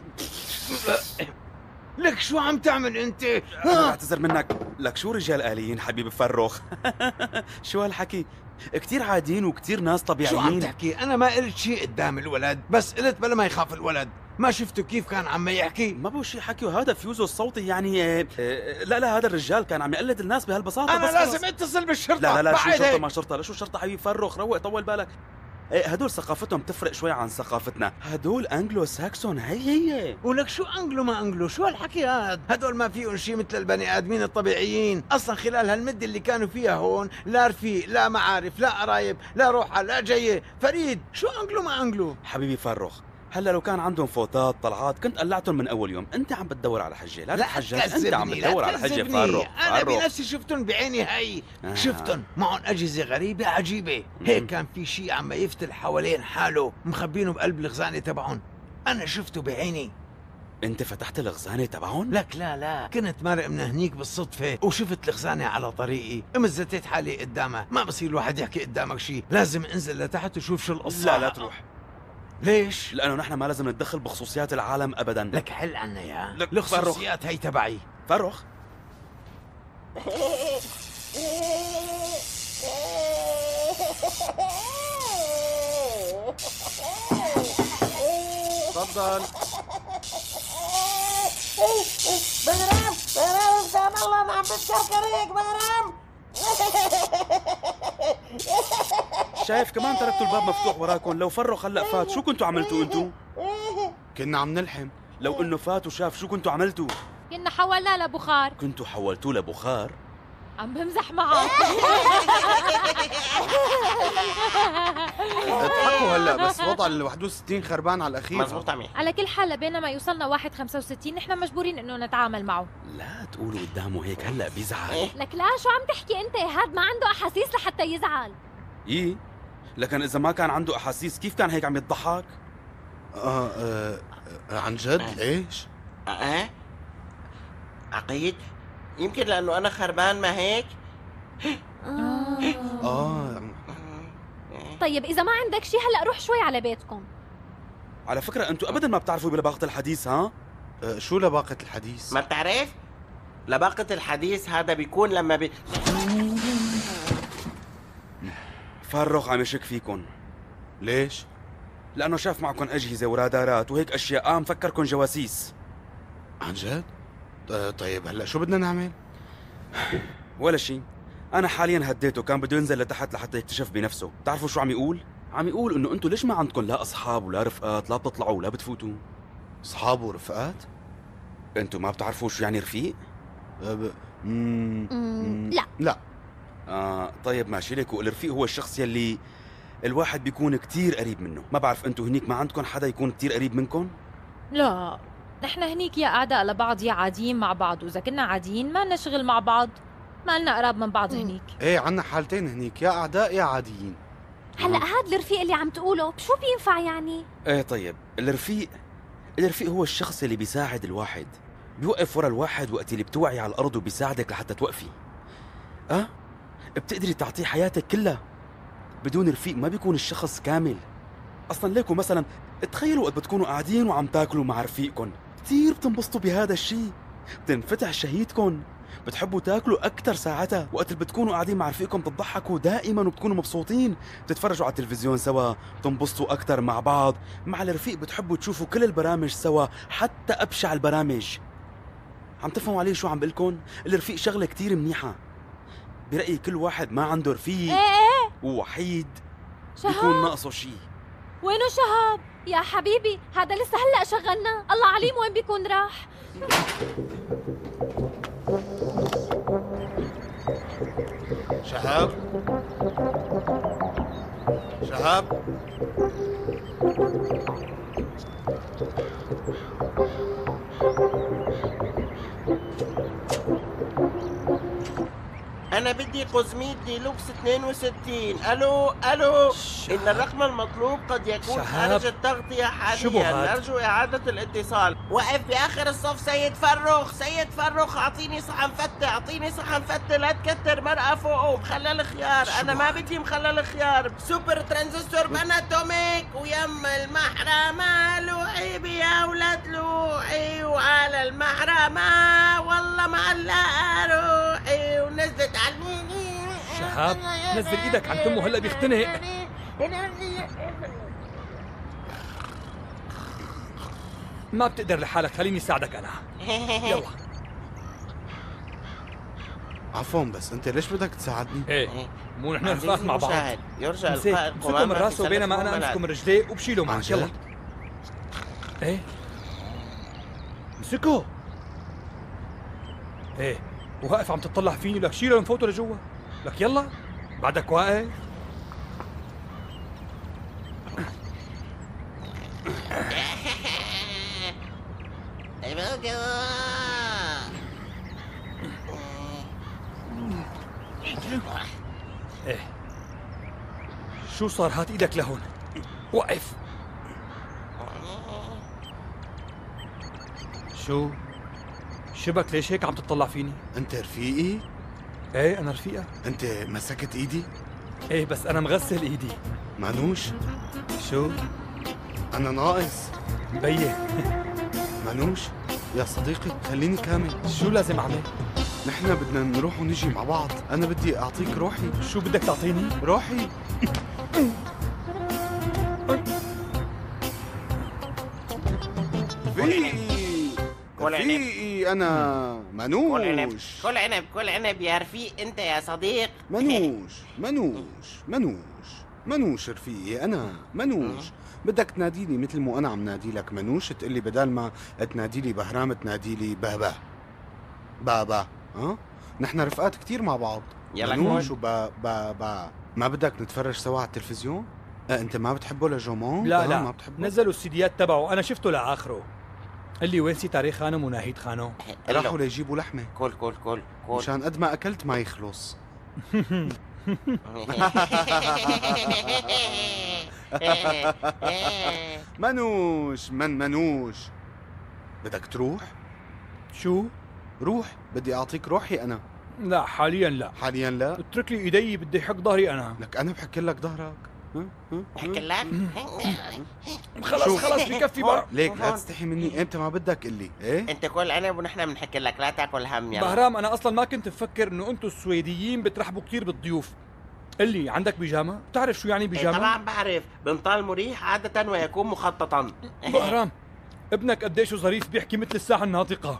S11: لك شو عم تعمل أنت؟
S3: انا بعتذر منك. لك شو رجال آليين حبيبي فرخ؟ شو هالحكي؟ كتير عاديين وكتير ناس طبيعيين.
S11: شو عم تحكي؟ أنا ما قلت شيء قدام الولد، بس قلت بلا ما يخاف الولد. ما شفتوا كيف كان عم يحكي؟
S3: ما بو شي حكي، وهذا فيوزه الصوتي يعني لا هذا الرجال كان عم يقلد الناس بهالبساطة.
S11: أنا لازم أتصل بالشرطة.
S3: لا شو شرطة ما شرطة؟ لا شو شرطة حبيبي فرخ، روق طول بالك. هدول ثقافتهم تفرق شوي عن ثقافتنا، هدول انجلو ساكسون. هي
S11: ولك شو انجلو ما انجلو؟ شو هالحكي هاد؟ هدول ما فيهم شيء مثل البني ادمين الطبيعيين، اصلا خلال هالمده اللي كانوا فيها هون لا رفيق لا معارف لا قرايب لا روحه لا جايه. فريد شو انجلو ما انجلو؟
S3: حبيبي فرخ، هلا لو كان عندهم فوتات طلعات كنت قلعتهم من اول يوم. انت عم بتدور على حجه، لا تحجج. انت عم بتدور على حجه فرخ.
S11: انا بنفسي شفتهم بعيني. هي شفتهم معهم اجهزه غريبه عجيبه. هيك كان في شيء عم يفتل حوالين حاله مخبينه بقلب الخزانه تبعهم. انا شفته بعيني.
S3: انت فتحت الخزانه تبعهم؟
S11: لك لا كنت مارق من هنيك بالصدفه وشفت الخزانه على طريقي، مزتت حالي قدامها. ما بصير الواحد يحكي قدامك شيء، لازم انزل لتحت وشوف شو القصه.
S3: لا تروح.
S11: ليش؟
S3: لأنه نحن ما لازم نتدخل بخصوصيات العالم أبداً.
S11: لك حل عنا يا
S3: لك
S11: الخصوصيات هي تبعي.
S3: فرخ تفضل.
S13: بهرام قدام الله ما عم بتكركر هيك بهرام.
S3: شايف كمان تركتوا الباب مفتوح وراكم. لو فرخ هلا فات شو كنتوا عملتوا انتو؟
S2: كنا عم نلحم.
S3: لو انه فات وشاف شو كنتوا عملتوا؟
S10: كنا حولناه لبخار.
S3: كنتوا حولتوه لبخار؟
S10: عم بمزح معك.
S2: اضحكوا هلا، بس وضع ال 61 خربان على الاخير.
S4: مزبوط عمي.
S10: على كل حال بينما يوصلنا 1.65 نحن مجبورين انه نتعامل معه.
S3: لا تقولوا قدامه هيك هلا بيزعل.
S6: لك لا شو عم تحكي انت؟ هاد ما عنده احاسيس لحتى يزعل.
S3: ايه لكن اذا ما كان عنده احاسيس كيف كان هيك عم يضحك؟
S2: عن جد ليش؟
S4: عقيد يمكن لانه انا خربان ما هيك.
S6: طيب اذا ما عندك شيء هلا روح شوي على بيتكم.
S3: على فكرة انتوا ابدا ما بتعرفوا بلباقة الحديث. ها؟
S2: شو لباقة الحديث؟
S4: ما بتعرف؟ لباقة الحديث هذا بيكون لما
S3: فرخ عم يشك فيكم.
S2: ليش؟
S3: لانه شاف معكم اجهزة ورادارات وهيك اشياء، مفكركم جواسيس.
S2: عن جد؟ طيب هلا شو بدنا نعمل؟
S3: ولا شيء. انا حاليا هديته، كان بده ينزل لتحت لحتى يكتشف بنفسه. بتعرفوا شو عم يقول؟ عم يقول انه انتوا ليش ما عندكم لا اصحاب ولا رفقات، لا بتطلعوا ولا بتفوتوا.
S2: اصحاب ورفقات؟
S3: انتوا ما بتعرفوا شو يعني رفيق؟
S6: لا
S3: طيب ماشي. ليكوا الرفيق هو الشخص يلي الواحد بيكون كتير قريب منه. ما بعرف انتوا هنيك ما عندكم حدا يكون كتير قريب منكم؟
S10: لا نحن هنيك يا اعداء لبعض يا عاديين مع بعض، واذا كنا عاديين ما لنا شغل مع بعض، ما لنا قراب من بعض هنيك.
S2: ايه عنا حالتين هنيك، يا اعداء يا عاديين.
S6: هلا هاد الرفيق اللي عم تقوله شو بينفع يعني؟
S3: ايه طيب الرفيق هو الشخص اللي بيساعد الواحد، بيوقف ورا الواحد وقت اللي بتوعي على الارض وبيساعدك لحتى توقفي. بتقدري تعطيه حياتك كلها. بدون رفيق ما بيكون الشخص كامل اصلا. ليكوا مثلا تخيلوا وقت بتكونوا قاعدين وعم تاكلوا مع رفيقكم، كثير بتنبسطوا بهذا الشيء، بتنفتح شهيتكم، بتحبوا تاكلوا اكثر ساعتها. وقت اللي بتكونوا قاعدين مع رفيقكم بتضحكوا دائما وبتكونوا مبسوطين، بتتفرجوا على التلفزيون سوا، بتنبسطوا اكثر مع بعض. مع الرفيق بتحبوا تشوفوا كل البرامج سوا، حتى ابشع البرامج. عم تفهموا علي شو عم بقلكم؟ الرفيق شغله كثير منيحه. برأيي كل واحد ما عنده رفيق ووحيد بيكون ناقصه شيء.
S6: وينه شهاب؟ يا حبيبي هذا لسه هلأ شغلنا، الله عليم وين بيكون راح.
S2: شهاب شهاب
S4: أنا بدي قزميت ديلوكس 62. ألو ألو، إن الرقم المطلوب قد يكون خارج التغطية حاليا، نرجو إعادة الاتصال. وقف بآخر الصف سيد فرخ، سيد فرخ، أعطيني صحن فتة، أعطيني صحن فتة، لا تكتر مرقة فوقه مخلل خيار، أنا ما بدي مخلل خيار، سوبر ترانزستور باناتوميك، ويم المحرمة لوحي بيا ولاد لوحي، وعلى المحرمة والله معلقة روحي، ونزلت على
S9: شهاب نزل ايدك عن تمه هلا بيختنق. ما بتقدر لحالك، خليني ساعدك انا. يلا.
S2: عفوا بس انت ليش بدك تساعدني؟
S9: ايه مو نحن رفاق مع بعض.
S4: يرجى القاء
S9: امسكه من راسه بينما انا امسكه من رجليه وبشيله معك. يلا. ايه امسكه. ايه وواقف عم تطلع فيني، لك شيله ونفوته لجوا. لك يلا بعدك واقف. ايه شو صار؟ هات ايدك لهون. وقف. شو شبك؟ ليش هيك عم تطلع فيني؟
S2: انت رفيقي؟
S9: ايه انا رفيقك.
S2: انت مسكت ايدي؟
S9: ايه بس انا مغسل ايدي.
S2: مانوش؟
S9: شو؟
S2: انا ناقص
S9: مبين.
S2: مانوش يا صديقي خليني كامل.
S9: شو لازم اعمل؟
S2: نحن بدنا نروح ونجي مع بعض، انا بدي اعطيك روحي.
S9: شو بدك تعطيني؟
S2: روحي. رفيقي انا مانوش.
S4: كل عنب كل عنب كل عنب يا رفيق انت يا صديق.
S2: منوش رفيقي انا منوش. بدك تناديني مثل ما انا عم نادي لك منوش، تقلي بدل ما تنادي لي بهرام تنادي لي بابا بابا. ها نحن رفقات كتير مع بعض.
S4: يلا
S2: منوش وبا. ما بدك نتفرج سوا على التلفزيون؟ انت ما بتحبه لجومون؟
S9: لا
S2: ما بتحبه؟
S9: نزلوا السيديات تبعه، انا شفته لاخره. قال لي وين سي تاريخ خانم وناهيد خانم؟
S2: راحوا ليجيبوا لحمه.
S4: كل
S2: مشان قد ما اكلت ما يخلص. منوش بدك تروح؟
S9: شو؟
S2: روح، بدي اعطيك روحي انا.
S9: لا حاليا لا.
S2: حاليا لا؟
S9: اترك لي ايدي، بدي حك ظهري انا.
S2: لك انا بحك لك ظهرك.
S4: بحك لك؟
S9: خلص بكفي بقى.
S2: ليك لا تستحي مني، امتى ما بدك قلي. ايه
S4: انت كل عنب ونحن بنحك لك، لا تاكل هم. يلا
S9: بهرام انا اصلا ما كنت مفكر انه انتم السويديين بترحبوا كثير بالضيوف. قل لي عندك بيجامه؟ بتعرف شو يعني بيجامه؟
S4: طبعا بعرف، بنطال مريح عاده ويكون مخططا.
S9: بهرام ابنك قديش ظريف، بيحكي مثل الساعه الناطقه.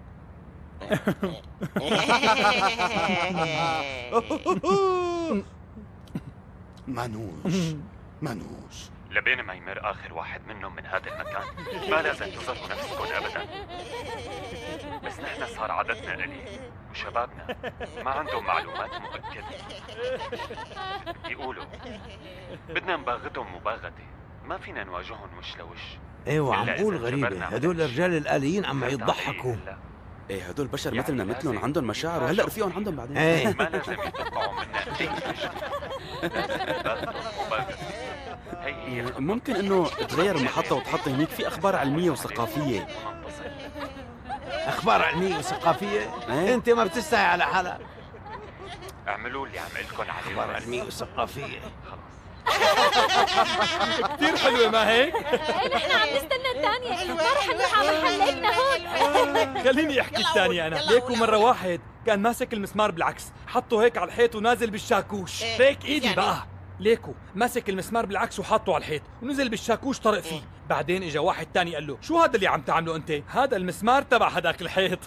S2: منوش
S14: لبين ما يمر آخر واحد منهم من هذا المكان ما لازم تظهروا نفسكم أبدا. بس نحن صار عددنا قليل وشبابنا ما عندهم معلومات مؤكدة. بيقولوا بدنا نباغتهم مباغتة، ما فينا نواجههم وش لوش.
S11: ايوه عم بقول غريبة، هدول الرجال الآليين عم يضحكوا.
S3: ايه هدول بشر مثلنا مثلهم، عندهم مشاعر وهلا رفيقهم عندهم بعدين.
S11: ايه
S14: ما لازم يتوقعوا منا اي شيء.
S3: ممكن انه تغير المحطة وتحط هنيك في اخبار علمية وثقافية.
S11: اخبار علمية وثقافية؟
S3: ايه؟
S11: انت ما بتستحي على حالك.
S14: اعملوا اللي عملكم عليه.
S11: اخبار علمية وثقافية
S9: كثير حلوة ما هيك؟
S6: ايه نحن عم نستنى الثانية، ما رح نروح على محلاتنا هون.
S9: خليني احكي الثانية انا. ليكو مرة واحد كان ماسك المسمار بالعكس، حطه هيك على الحيط ونازل بالشاكوش. هيك ايدي بقى. ليكو ماسك المسمار بالعكس وحاطه على الحيط ونزل بالشاكوش طرق فيه. بعدين اجى واحد تاني قال له شو هذا اللي عم تعمله انت؟ هذا المسمار تبع هداك الحيط.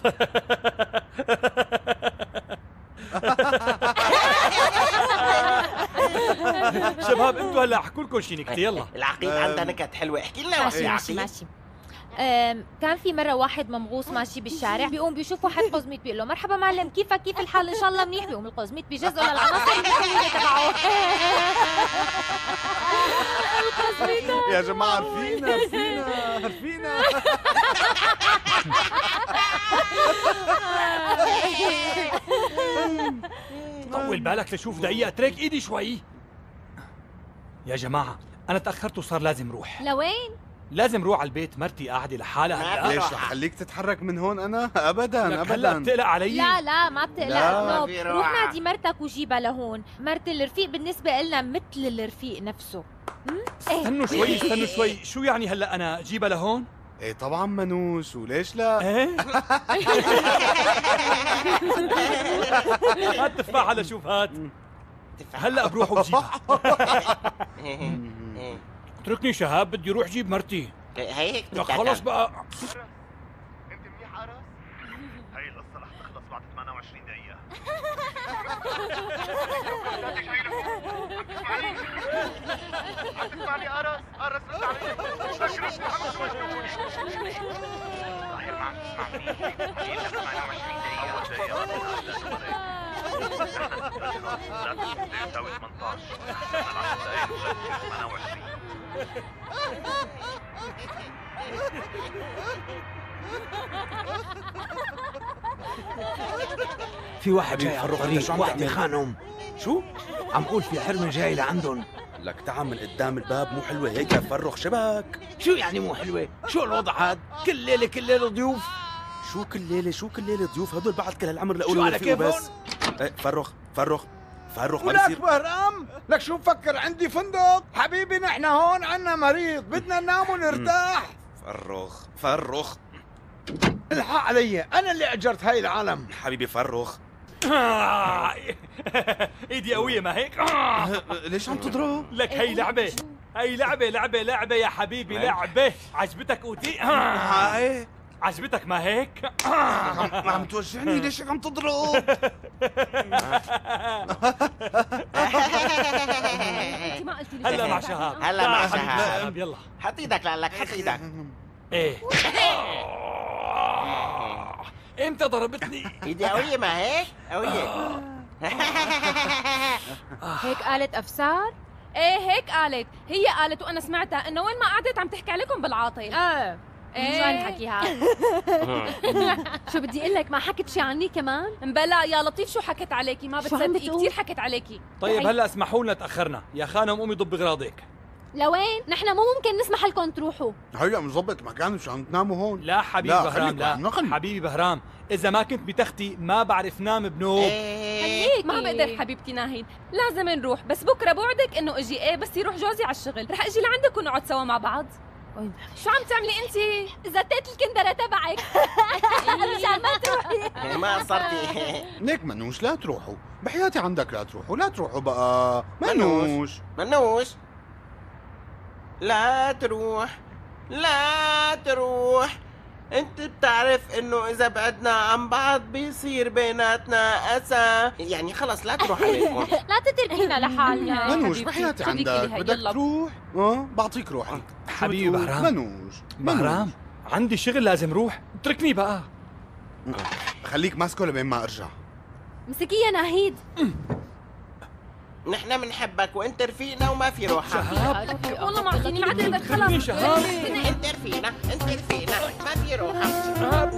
S9: شباب انتوا هلا احكوا لكم شي نكته يلا.
S4: العقيد عندها نكت حلوه، احكي لنا واحد.
S10: ماشي ماشي. كان في مرة واحد ممغوص ماشي بالشارع، بيقوم بيشوف واحد قزميت بيقول له مرحبا معلم، كيفك كيف الحال؟ ان شاء الله منيح. بيقوم القزميت بيجزه للعناصر المكونة تبعه.
S2: يا جماعة عرفينا
S9: طول بالك لشوف دقيقة، اترك ايدي شوي. يا جماعة أنا تأخرت وصار لازم روح.
S10: لوين؟
S9: لازم روح على البيت، مرتي قاعدة لحالها هلا.
S2: ليش رح خليك تتحرك من هون أنا؟ أبدا
S9: هلا بتقلق علي؟
S10: لا ما بتقلق. روح نادي مرتك وجيبها لهون. مرت الرفيق بالنسبة لنا مثل الرفيق نفسه.
S9: استنوا شوي، شو يعني هلا أنا جيبها لهون؟
S2: ايه طبعا منوش، وليش لا؟
S9: ايه هات تفاح، هلا شوف هات هلا بروح وبجيبها. اتركني شهاب، بدي اروح جيب مرتي.
S4: هيك
S9: لك خلص بقى.
S14: انت منيح عرس؟ هاي القصة رح تخلص بعد 28 دقيقة. عم تسمعني عرس؟ عرس رد علي. ظاهر ما عم تسمعني. جيب لك 28 دقيقة. لا تساوي 18. 10 دقايق ولا 28.
S11: في واحد جاي على الطريق، واحد خانهم.
S3: شو؟
S11: عم قول في حرمة جاي لعندهم.
S3: لك تعال من قدام الباب، مو حلوة هيك يا فرخ شبك.
S11: شو يعني مو حلوة؟ شو الوضع هاد؟ كل ليلة ضيوف.
S3: شو كل ليلة ضيوف؟ هدول بعد كل هالعمر لقولوا
S11: على
S3: رفيق
S11: كيفهم؟
S3: بس. ايه فرخ ما
S11: ولك
S3: بصير.
S11: بهرام، لك شو مفكر عندي فندق؟ حبيبي نحن هون عنا مريض، بدنا ننام ونرتاح.
S3: فرخ
S11: الحق علي، انا اللي اجرت هاي العالم.
S3: حبيبي فرخ.
S9: ايدي قوية ما هيك؟
S2: ليش عم تضرب؟
S9: لك هي لعبة يا حبيبي، لعبة. عجبتك اوتي؟
S2: هاي
S9: عجبتك ما هيك؟
S2: عم توجعني، ليش هيك عم تضرب؟
S9: هلا مع شهاب.
S4: هلا مع شهاب.
S9: يلا
S4: حط ايدك لعلك، حط ايدك.
S9: ايه امتى ضربتني؟
S4: ايدي قوية ما هيك؟ قوية.
S10: هيك قالت أفسار؟
S15: ايه هيك قالت، هي قالت وانا سمعتها انه وين ما قعدت عم تحكي عليكم بالعاطل.
S10: ايه شو هالحكي هذا؟
S6: شو بدي اقول لك، ما حكت شي عني كمان؟
S15: مبلا يا لطيف شو حكت عليكي؟ ما بتصدقي كثير حكت عليكي.
S9: طيب هلا اسمحوا لنا تاخرنا، يا خانم قومي ضب اغراضك.
S6: لوين؟ نحن مو ممكن نسمح لكم تروحوا.
S2: هيا مظبط مكان، مش عم تناموا هون.
S9: لا حبيبي بهرام، لا حبيبي بهرام، اذا ما كنت بتختي ما بعرف نام بنوب.
S15: خليك ما بقدر حبيبتي ناهيد، لازم نروح، بس بكره بوعدك انه اجي. ايه بس يروح جوزي على الشغل، رح اجي لعندك ونقعد سوا مع بعض. شو عم تعملي انت؟
S6: زتيت الكندره تبعك مشان ما تروحي.
S4: ما قصرتي.
S2: ليك منوش لا تروحوا، بحياتي عندك لا تروحوا بقى. منوش
S4: لا تروح. انت بتعرف انه اذا بعدنا عن بعض بيصير بيناتنا اسى. يعني خلص لا تروح عليكم.
S10: لا تتركينا لحالنا.
S2: منوش بحياتي عندك، بدك تروح؟ بعطيك روحي.
S9: حبيبي بهرام.
S2: منوش
S9: بهرام عندي شغل لازم روح، اتركني بقى.
S2: خليك ماسكه لبين ما ارجع.
S6: مسكيه ناهيد.
S4: نحن بنحبك وانت رفيقنا وما في روحك.
S9: شهاب
S15: والله ما اعطيني ما عاد خلص.
S9: شهاب
S4: انت رفيقنا ما في روحك.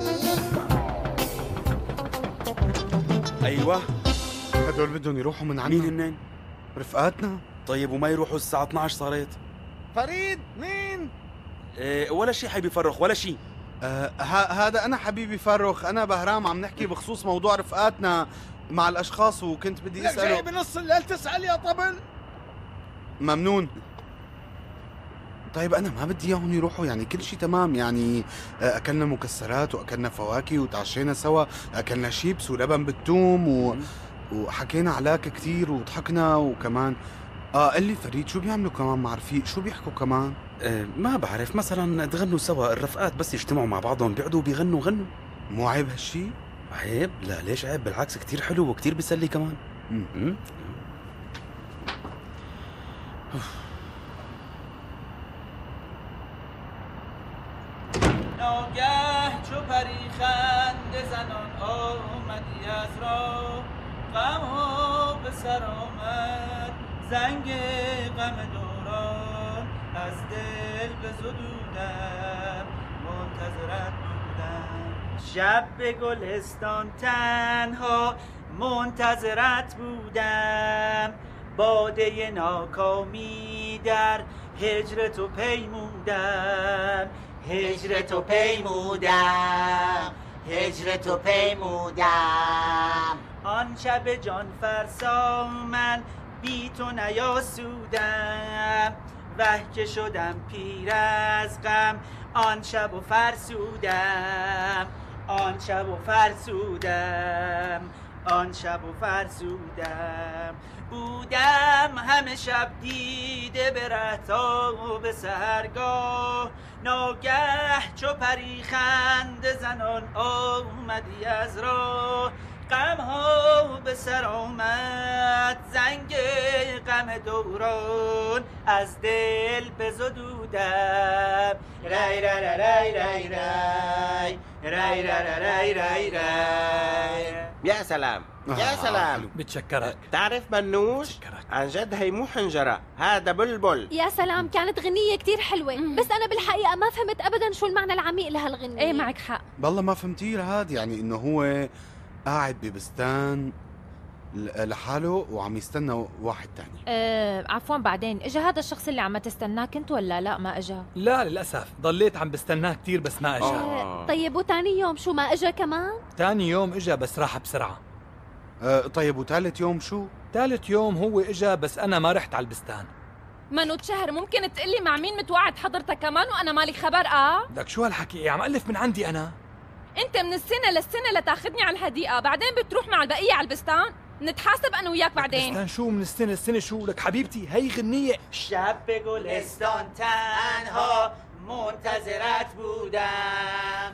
S3: ايوه
S2: هدول بدهم يروحوا من عنا.
S3: مين هنن؟
S2: رفقاتنا.
S3: طيب وما يروحوا الساعة 12 صارت؟
S11: فريد مين؟
S3: ولا شيء حبيبي فرخ ولا شيء.
S2: هذا انا حبيبي فرخ، انا بهرام، عم نحكي بخصوص موضوع رفقاتنا مع الاشخاص، وكنت بدي اساله.
S11: جاي بنص الليل تسال يا طبل؟
S2: ممنون. طيب انا ما بدي اياهم يروحوا، يعني كل شيء تمام، يعني اكلنا مكسرات واكلنا فواكه وتعشينا سوا، اكلنا شيبس ولبن بالثوم وحكينا علاك كثير وضحكنا. وكمان قال لي فريد شو بيعملوا كمان مع رفيق؟ شو بيحكوا كمان؟
S3: ما بعرف، مثلا تغنوا سوا، الرفقات بس يجتمعوا مع بعضهم بيقعدوا بيغنوا.
S2: مو عيب هالشيء؟
S3: عيب؟ لا ليش عيب، بالعكس كتير حلو وكتير بيسلي كمان.
S16: ناگه چو پری خنده زنان آمدی از راه، غم ها به سر آمد زنگ غم دوران، از دل بزدودم منتظرت بودم. شب به گلستان تنها منتظرت بودم، باده ناکامی در هجر تو پیمودم، هجر تو پیمودم، هجر تو پیمودم. آن شب جان فرسا من بی تو نیاسودم، وه که شدم پیر از غم آن شب و فرسودم، آن شب و فرسودم، آن شب و فرسودم. بودم همه شب دیده به ره تا به سحرگاه، ناگه چو پری خنده زنان آمدی از راه، غم ها به سر آمد زنگ غم دوران، از دل بزدودم رای رای رای رای رای رای رای رای رای.
S4: يا سلام يا سلام.
S9: بتشكرك.
S4: تعرف منوش؟ عن جد هي مو حنجرة، هذا بلبل.
S6: يا سلام، كانت غنية كتير حلوة. بس أنا بالحقيقة ما فهمت أبدا شو المعنى العميق لهالغنية.
S15: ايه معك حق.
S2: بالله ما فهمتيه لهاد، يعني انه هو قاعد ببستان لحاله وعم يستنى واحد تاني.
S10: عفوا، بعدين اجا هذا الشخص اللي عم تستناه كنت ولا لا ما اجا؟
S9: لا للأسف، ضليت عم بستناه كتير بس ما اجا.
S6: طيب وتاني يوم شو ما اجا كمان؟
S9: تاني يوم اجا بس راح بسرعة.
S2: طيب وثالث يوم شو؟
S9: ثالث يوم هو اجا بس أنا ما رحت على البستان.
S15: منوت شهر، ممكن تقلي مع مين متوعد حضرتك كمان وأنا مالي خبر؟
S9: لك شو هالحكي؟ إيه عم ألف من عندي أنا؟
S15: أنت من السنة للسنة لتاخذني على الحديقة، بعدين بتروح مع البقية على البستان، نتحاسب أنا وياك بعدين.
S9: البستان شو من السنة للسنة شو؟ لك حبيبتي هي غنية.
S16: شب به گلستان تنها منتظرت بودم.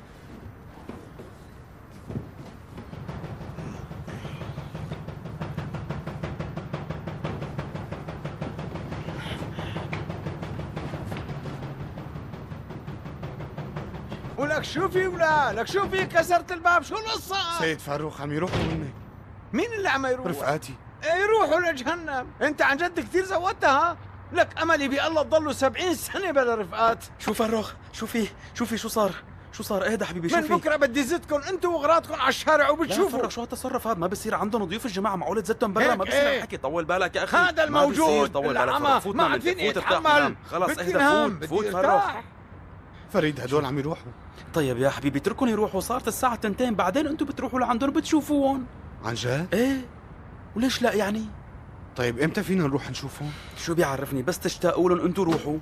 S11: ولك شو في ولا لك شو في كسرت الباب، شو القصة؟
S2: سيد فاروق عم يروحوا مني.
S11: مين اللي عم يروح؟
S2: رفقاتي.
S11: يروحوا لجهنم، انت عن جد كثير زودتها. لك املي بالله تضلوا 70 سنة بلا رفقات.
S3: شو فاروق؟ شو في شو صار؟ شو صار؟ اهدى حبيبي، شو
S11: من
S3: في؟
S11: بكره بدي زدكم انتوا واغراضكم على الشارع وبتشوفوا.
S3: لا فاروق، شو هالتصرف هذا؟ ما بصير، عندهم ضيوف الجماعة، معقول تزتهم برا؟ ما بصير هالحكي. طول بالك يا اخي،
S11: هذا الموجود.
S3: طول بالك فاروق. فوت
S11: ما
S3: نام،
S11: عاد فيني
S3: فوت ارتاح
S11: اتحمل.
S3: نام. خلص
S11: بدي
S3: اهدى،
S11: نام،
S3: فوت
S11: بدي
S3: فاروق.
S11: ارتاح.
S2: فريد هدول عم يروحوا.
S3: طيب يا حبيبي اتركهم يروحوا، صارت الساعة 2، بعدين انتم بتروحوا لعندهم بتشوفوهم.
S2: عن جد؟
S3: ايه، وليش لا يعني؟
S2: طيب امتى فينا نروح نشوفهم؟
S3: شو بيعرفني، بس تشتاقوا لهم انتم روحوا.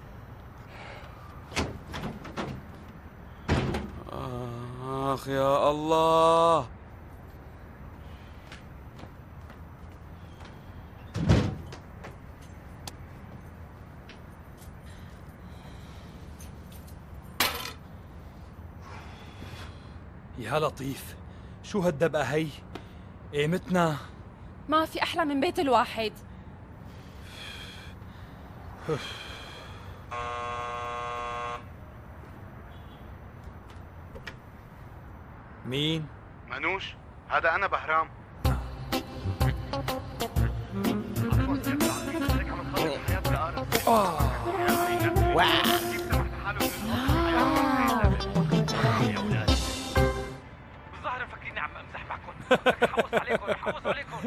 S3: اخ يا الله.
S9: يا لطيف، شو هالدبقة هي؟ قيمتنا.
S15: ما في أحلى من بيت الواحد.
S9: مين؟
S2: منوش، هذا أنا بهرام.
S14: بالظاهر مفكريني عم امزح معكم. حوص عليكم حوص عليكم.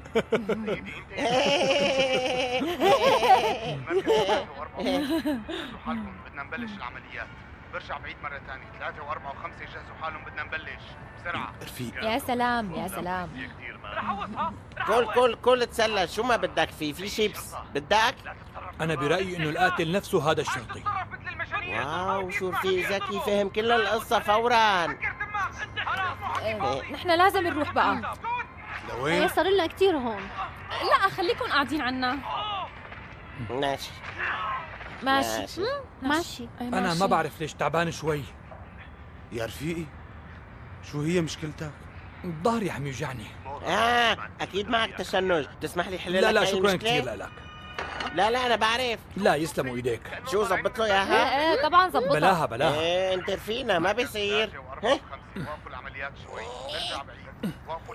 S2: حالكم بدنا نبلش العمليات. برجع بعيد مرة ثانية، 3 و4 و5 يجهزوا حالهم، بدنا نبلش بسرعة.
S3: رفيق
S10: يا سلام يا سلام.
S4: كل تسلى، شو ما بدك فيه؟ في شيبس بدك؟
S9: أنا برأيي إنه القاتل نفسه هذا الشرطي.
S4: واو، شو في ذكي فهم كل القصة فورا.
S10: نحن لازم نروح بقى.
S2: لوين؟
S6: صار لنا كثير هون.
S15: لا خليكم قاعدين عنا.
S4: ماشي
S10: ماشي
S6: ماشي.
S9: أنا ما بعرف ليش تعبان شوي.
S2: يا رفيقي، شو هي مشكلتك؟
S9: ظهري عم يوجعني.
S4: أكيد معك تشنج، تسمح لي حل لك
S9: لا
S4: هاي
S9: شكرا
S4: المشكلة؟
S9: كثير لك.
S4: لا أنا بعرف.
S9: لا يسلموا ايديك.
S4: شو زبط له إياها؟
S10: ايه طبعا زبطها.
S9: بلاها.
S4: إيه انت رفيقنا ما بيصير. ها؟
S14: وقفوا العمليات شوي، نرجع بعيد. وقفوا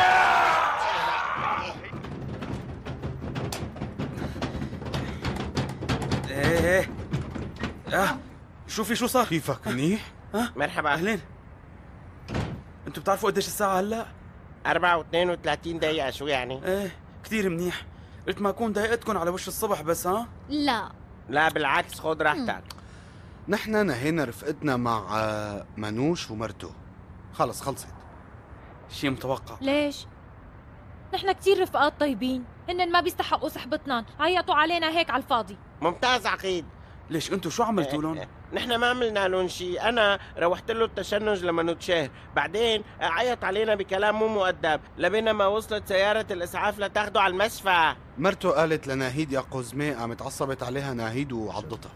S3: ايه شوفي شو صار.
S2: كيفك منيح؟
S4: مرحبا.
S3: اهلين. انتوا بتعرفوا قديش الساعة هلا؟
S4: 4:32 دقيقة. شو يعني؟
S3: ايه كثير منيح. قلت ما اكون ضايقتكم على وش الصبح بس.
S7: لا
S4: بالعكس خذ راحتك.
S2: نحن نهينا رفقتنا مع منوش ومرته. خلصت.
S3: شيء متوقع.
S10: ليش؟ نحن كتير رفقات طيبين، هن ما بيستحقوا صحبتنا، عيطوا علينا هيك على الفاضي.
S4: ممتاز عقيد.
S3: ليش انتوا شو عملتوا لهم؟
S4: نحن ما عملنا لهم شيء، انا روحت له التشنج لما نتشهر، بعدين عيط علينا بكلام مو مؤدب، لبين ما وصلت سيارة الاسعاف لتاخده على المشفى.
S2: مرته قالت لناهيد يا قزمة، قامت عصبت عليها ناهيد وعضتها.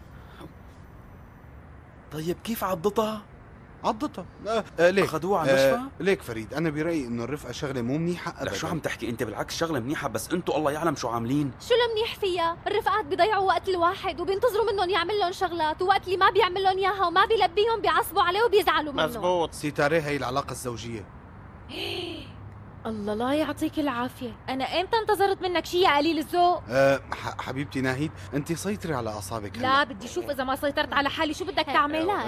S3: طيب كيف عضتها؟
S2: ليك
S3: اخذوها على المشفى؟
S2: ليك فريد، انا برأيي انه الرفقة شغلة مو منيحة ابدا.
S3: لا شو عم تحكي انت؟ بالعكس شغلة منيحة، بس انتوا الله يعلم شو عاملين.
S6: شو المنيح فيها؟ الرفقات بيضيعوا وقت الواحد وبينتظروا منهم يعمل لهم شغلات، ووقت اللي ما بيعمل لهم اياها وما بيلبيهم بيعصبوا عليه وبيزعلوا منه.
S4: مزبوط.
S2: ستارة هي العلاقة الزوجية.
S10: الله لا يعطيك العافية، أنا إمتى انتظرت منك شي يا قليل الذوق؟
S2: حبيبتي ناهيد، أنت سيطري على أعصابك.
S10: لا بدي أشوف إذا ما سيطرت على حالي شو بدك تعمل؟ لا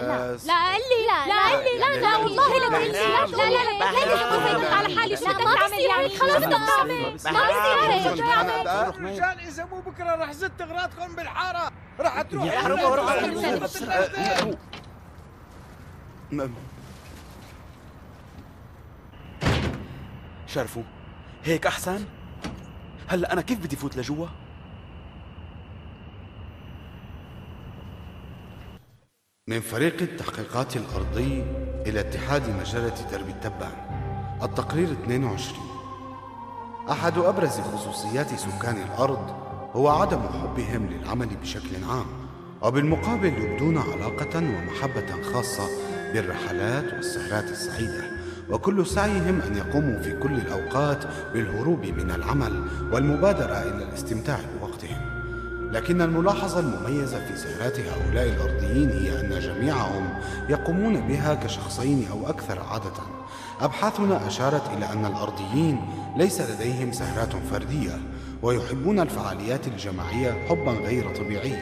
S10: والله لا تقولي لا سيطرت على حالي شو بدك تعمل يعني؟ خلص بدك تعمل ما بصير هيك.
S11: رجال إذا مو بكرة رح زت أغراضكم بالحارة، رح تروح.
S3: شرفوا هيك أحسن؟ هلأ أنا كيف بدي فوت لجوا؟
S2: من فريق التحقيقات الأرضي إلى اتحاد مجرة درب التبان. التقرير 22. أحد أبرز خصوصيات سكان الأرض هو عدم حبهم للعمل بشكل عام، وبالمقابل يبدون علاقة ومحبة خاصة بالرحلات والسهرات السعيدة، وكل سعيهم أن يقوموا في كل الأوقات بالهروب من العمل والمبادرة إلى الاستمتاع بوقتهم. لكن الملاحظة المميزة في سهرات هؤلاء الأرضيين هي أن جميعهم يقومون بها كشخصين أو أكثر عادة. أبحاثنا أشارت إلى أن الأرضيين ليس لديهم سهرات فردية، ويحبون الفعاليات الجماعية حبا غير طبيعي،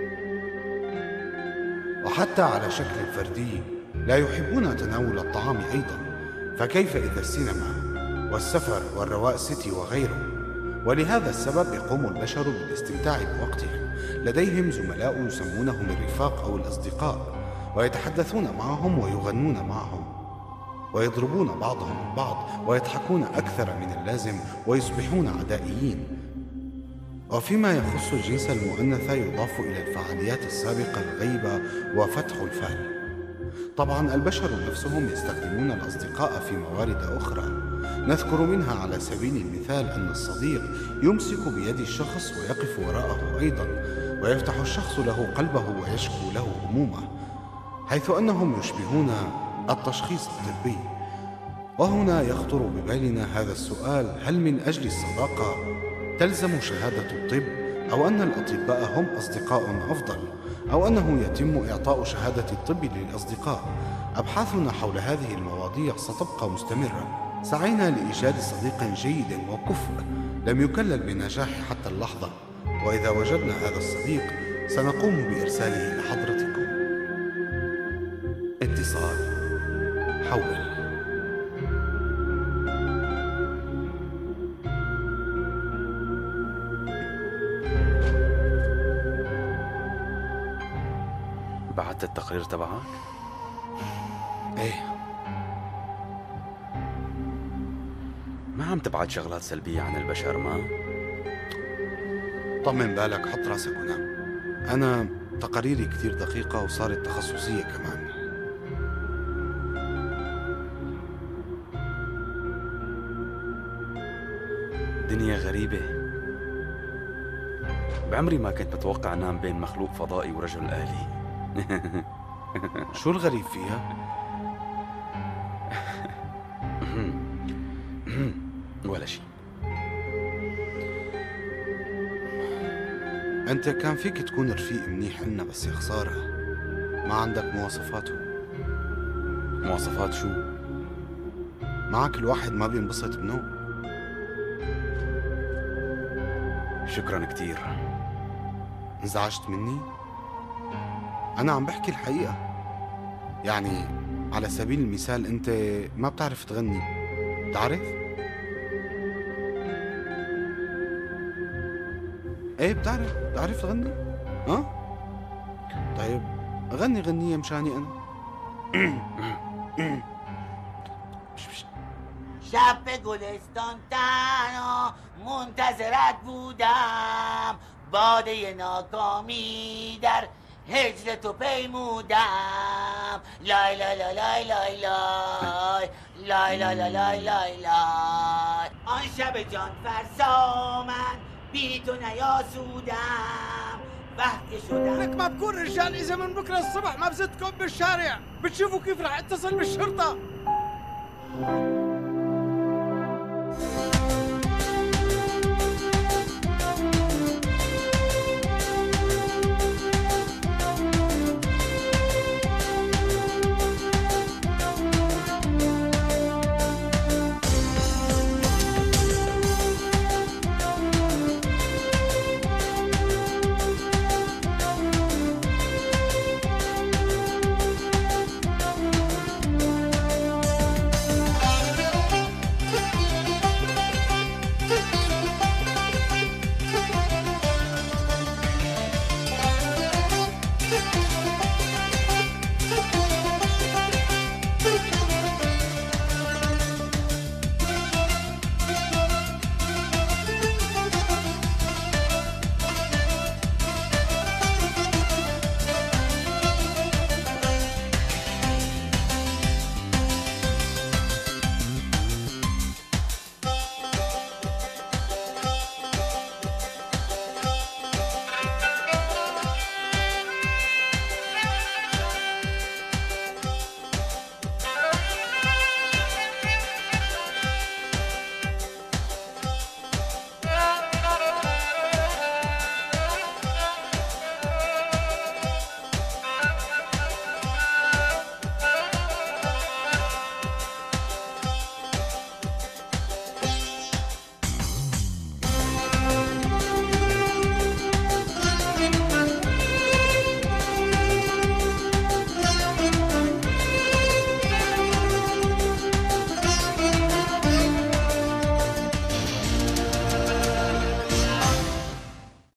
S2: وحتى على شكل فردي لا يحبون تناول الطعام أيضا. فكيف إذا السينما والسفر والرواء سيتي وغيره؟ ولهذا السبب يقوم البشر بالاستمتاع بوقتهم. لديهم زملاء يسمونهم الرفاق أو الأصدقاء، ويتحدثون معهم ويغنون معهم، ويضربون بعضهم البعض، ويضحكون أكثر من اللازم، ويصبحون عدائيين. وفيما يخص الجنس المؤنث يضاف إلى الفعاليات السابقة الغيبة وفتح الفال. طبعا البشر نفسهم يستخدمون الأصدقاء في موارد أخرى، نذكر منها على سبيل المثال أن الصديق يمسك بيد الشخص ويقف وراءه أيضا، ويفتح الشخص له قلبه ويشكو له همومه، حيث أنهم يشبهون التشخيص الطبي. وهنا يخطر ببالنا هذا السؤال: هل من أجل الصداقة تلزم شهادة الطب؟ أو أن الأطباء هم أصدقاء أفضل؟ أو أنه يتم إعطاء شهادة الطب للأصدقاء؟ أبحاثنا حول هذه المواضيع ستبقى مستمرة. سعينا لإيجاد صديق جيد وكفء لم يكلل بنجاح حتى اللحظة، وإذا وجدنا هذا الصديق سنقوم بإرساله لحضرتكم. اتصال حول.
S3: بعت التقرير تبعك؟
S2: ايه.
S3: ما عم تبعت شغلات سلبية عن البشر ما؟
S2: طمن بالك، حط راسك ونام. أنا تقاريري كثير دقيقة وصارت تخصصية كمان.
S3: دنيا غريبة. بعمري ما كنت متوقع أنام بين مخلوق فضائي ورجل آلي.
S2: شو الغريب فيها؟
S3: ولا شيء.
S2: انت كان فيك تكون رفيق منيح إلنا، بس يا خسارة ما عندك مواصفاته.
S3: مواصفات شو؟
S2: معك الواحد ما بينبسط بنوم.
S3: شكرا كتير.
S2: انزعجت مني؟ أنا عم بحكي الحقيقة. يعني على سبيل المثال أنت ما بتعرف تغني، بتعرف؟ ايه بتعرف تغني؟ ها؟ طيب غني غنية مشاني أنا.
S16: شب گلستان تنها منتظرت بودم، باده ناکامی در هجر تو پیمودم. لای لای لای لای لای لای لای لای لای لای لای لای. آن شب جان فرسا من بی تو نیاسودم، وقتی شدم
S1: لك ما بكون رجال اذا من بكره الصبح ما بزتكم بالشارع. بتشوفوا كيف رح اتصل بالشرطه.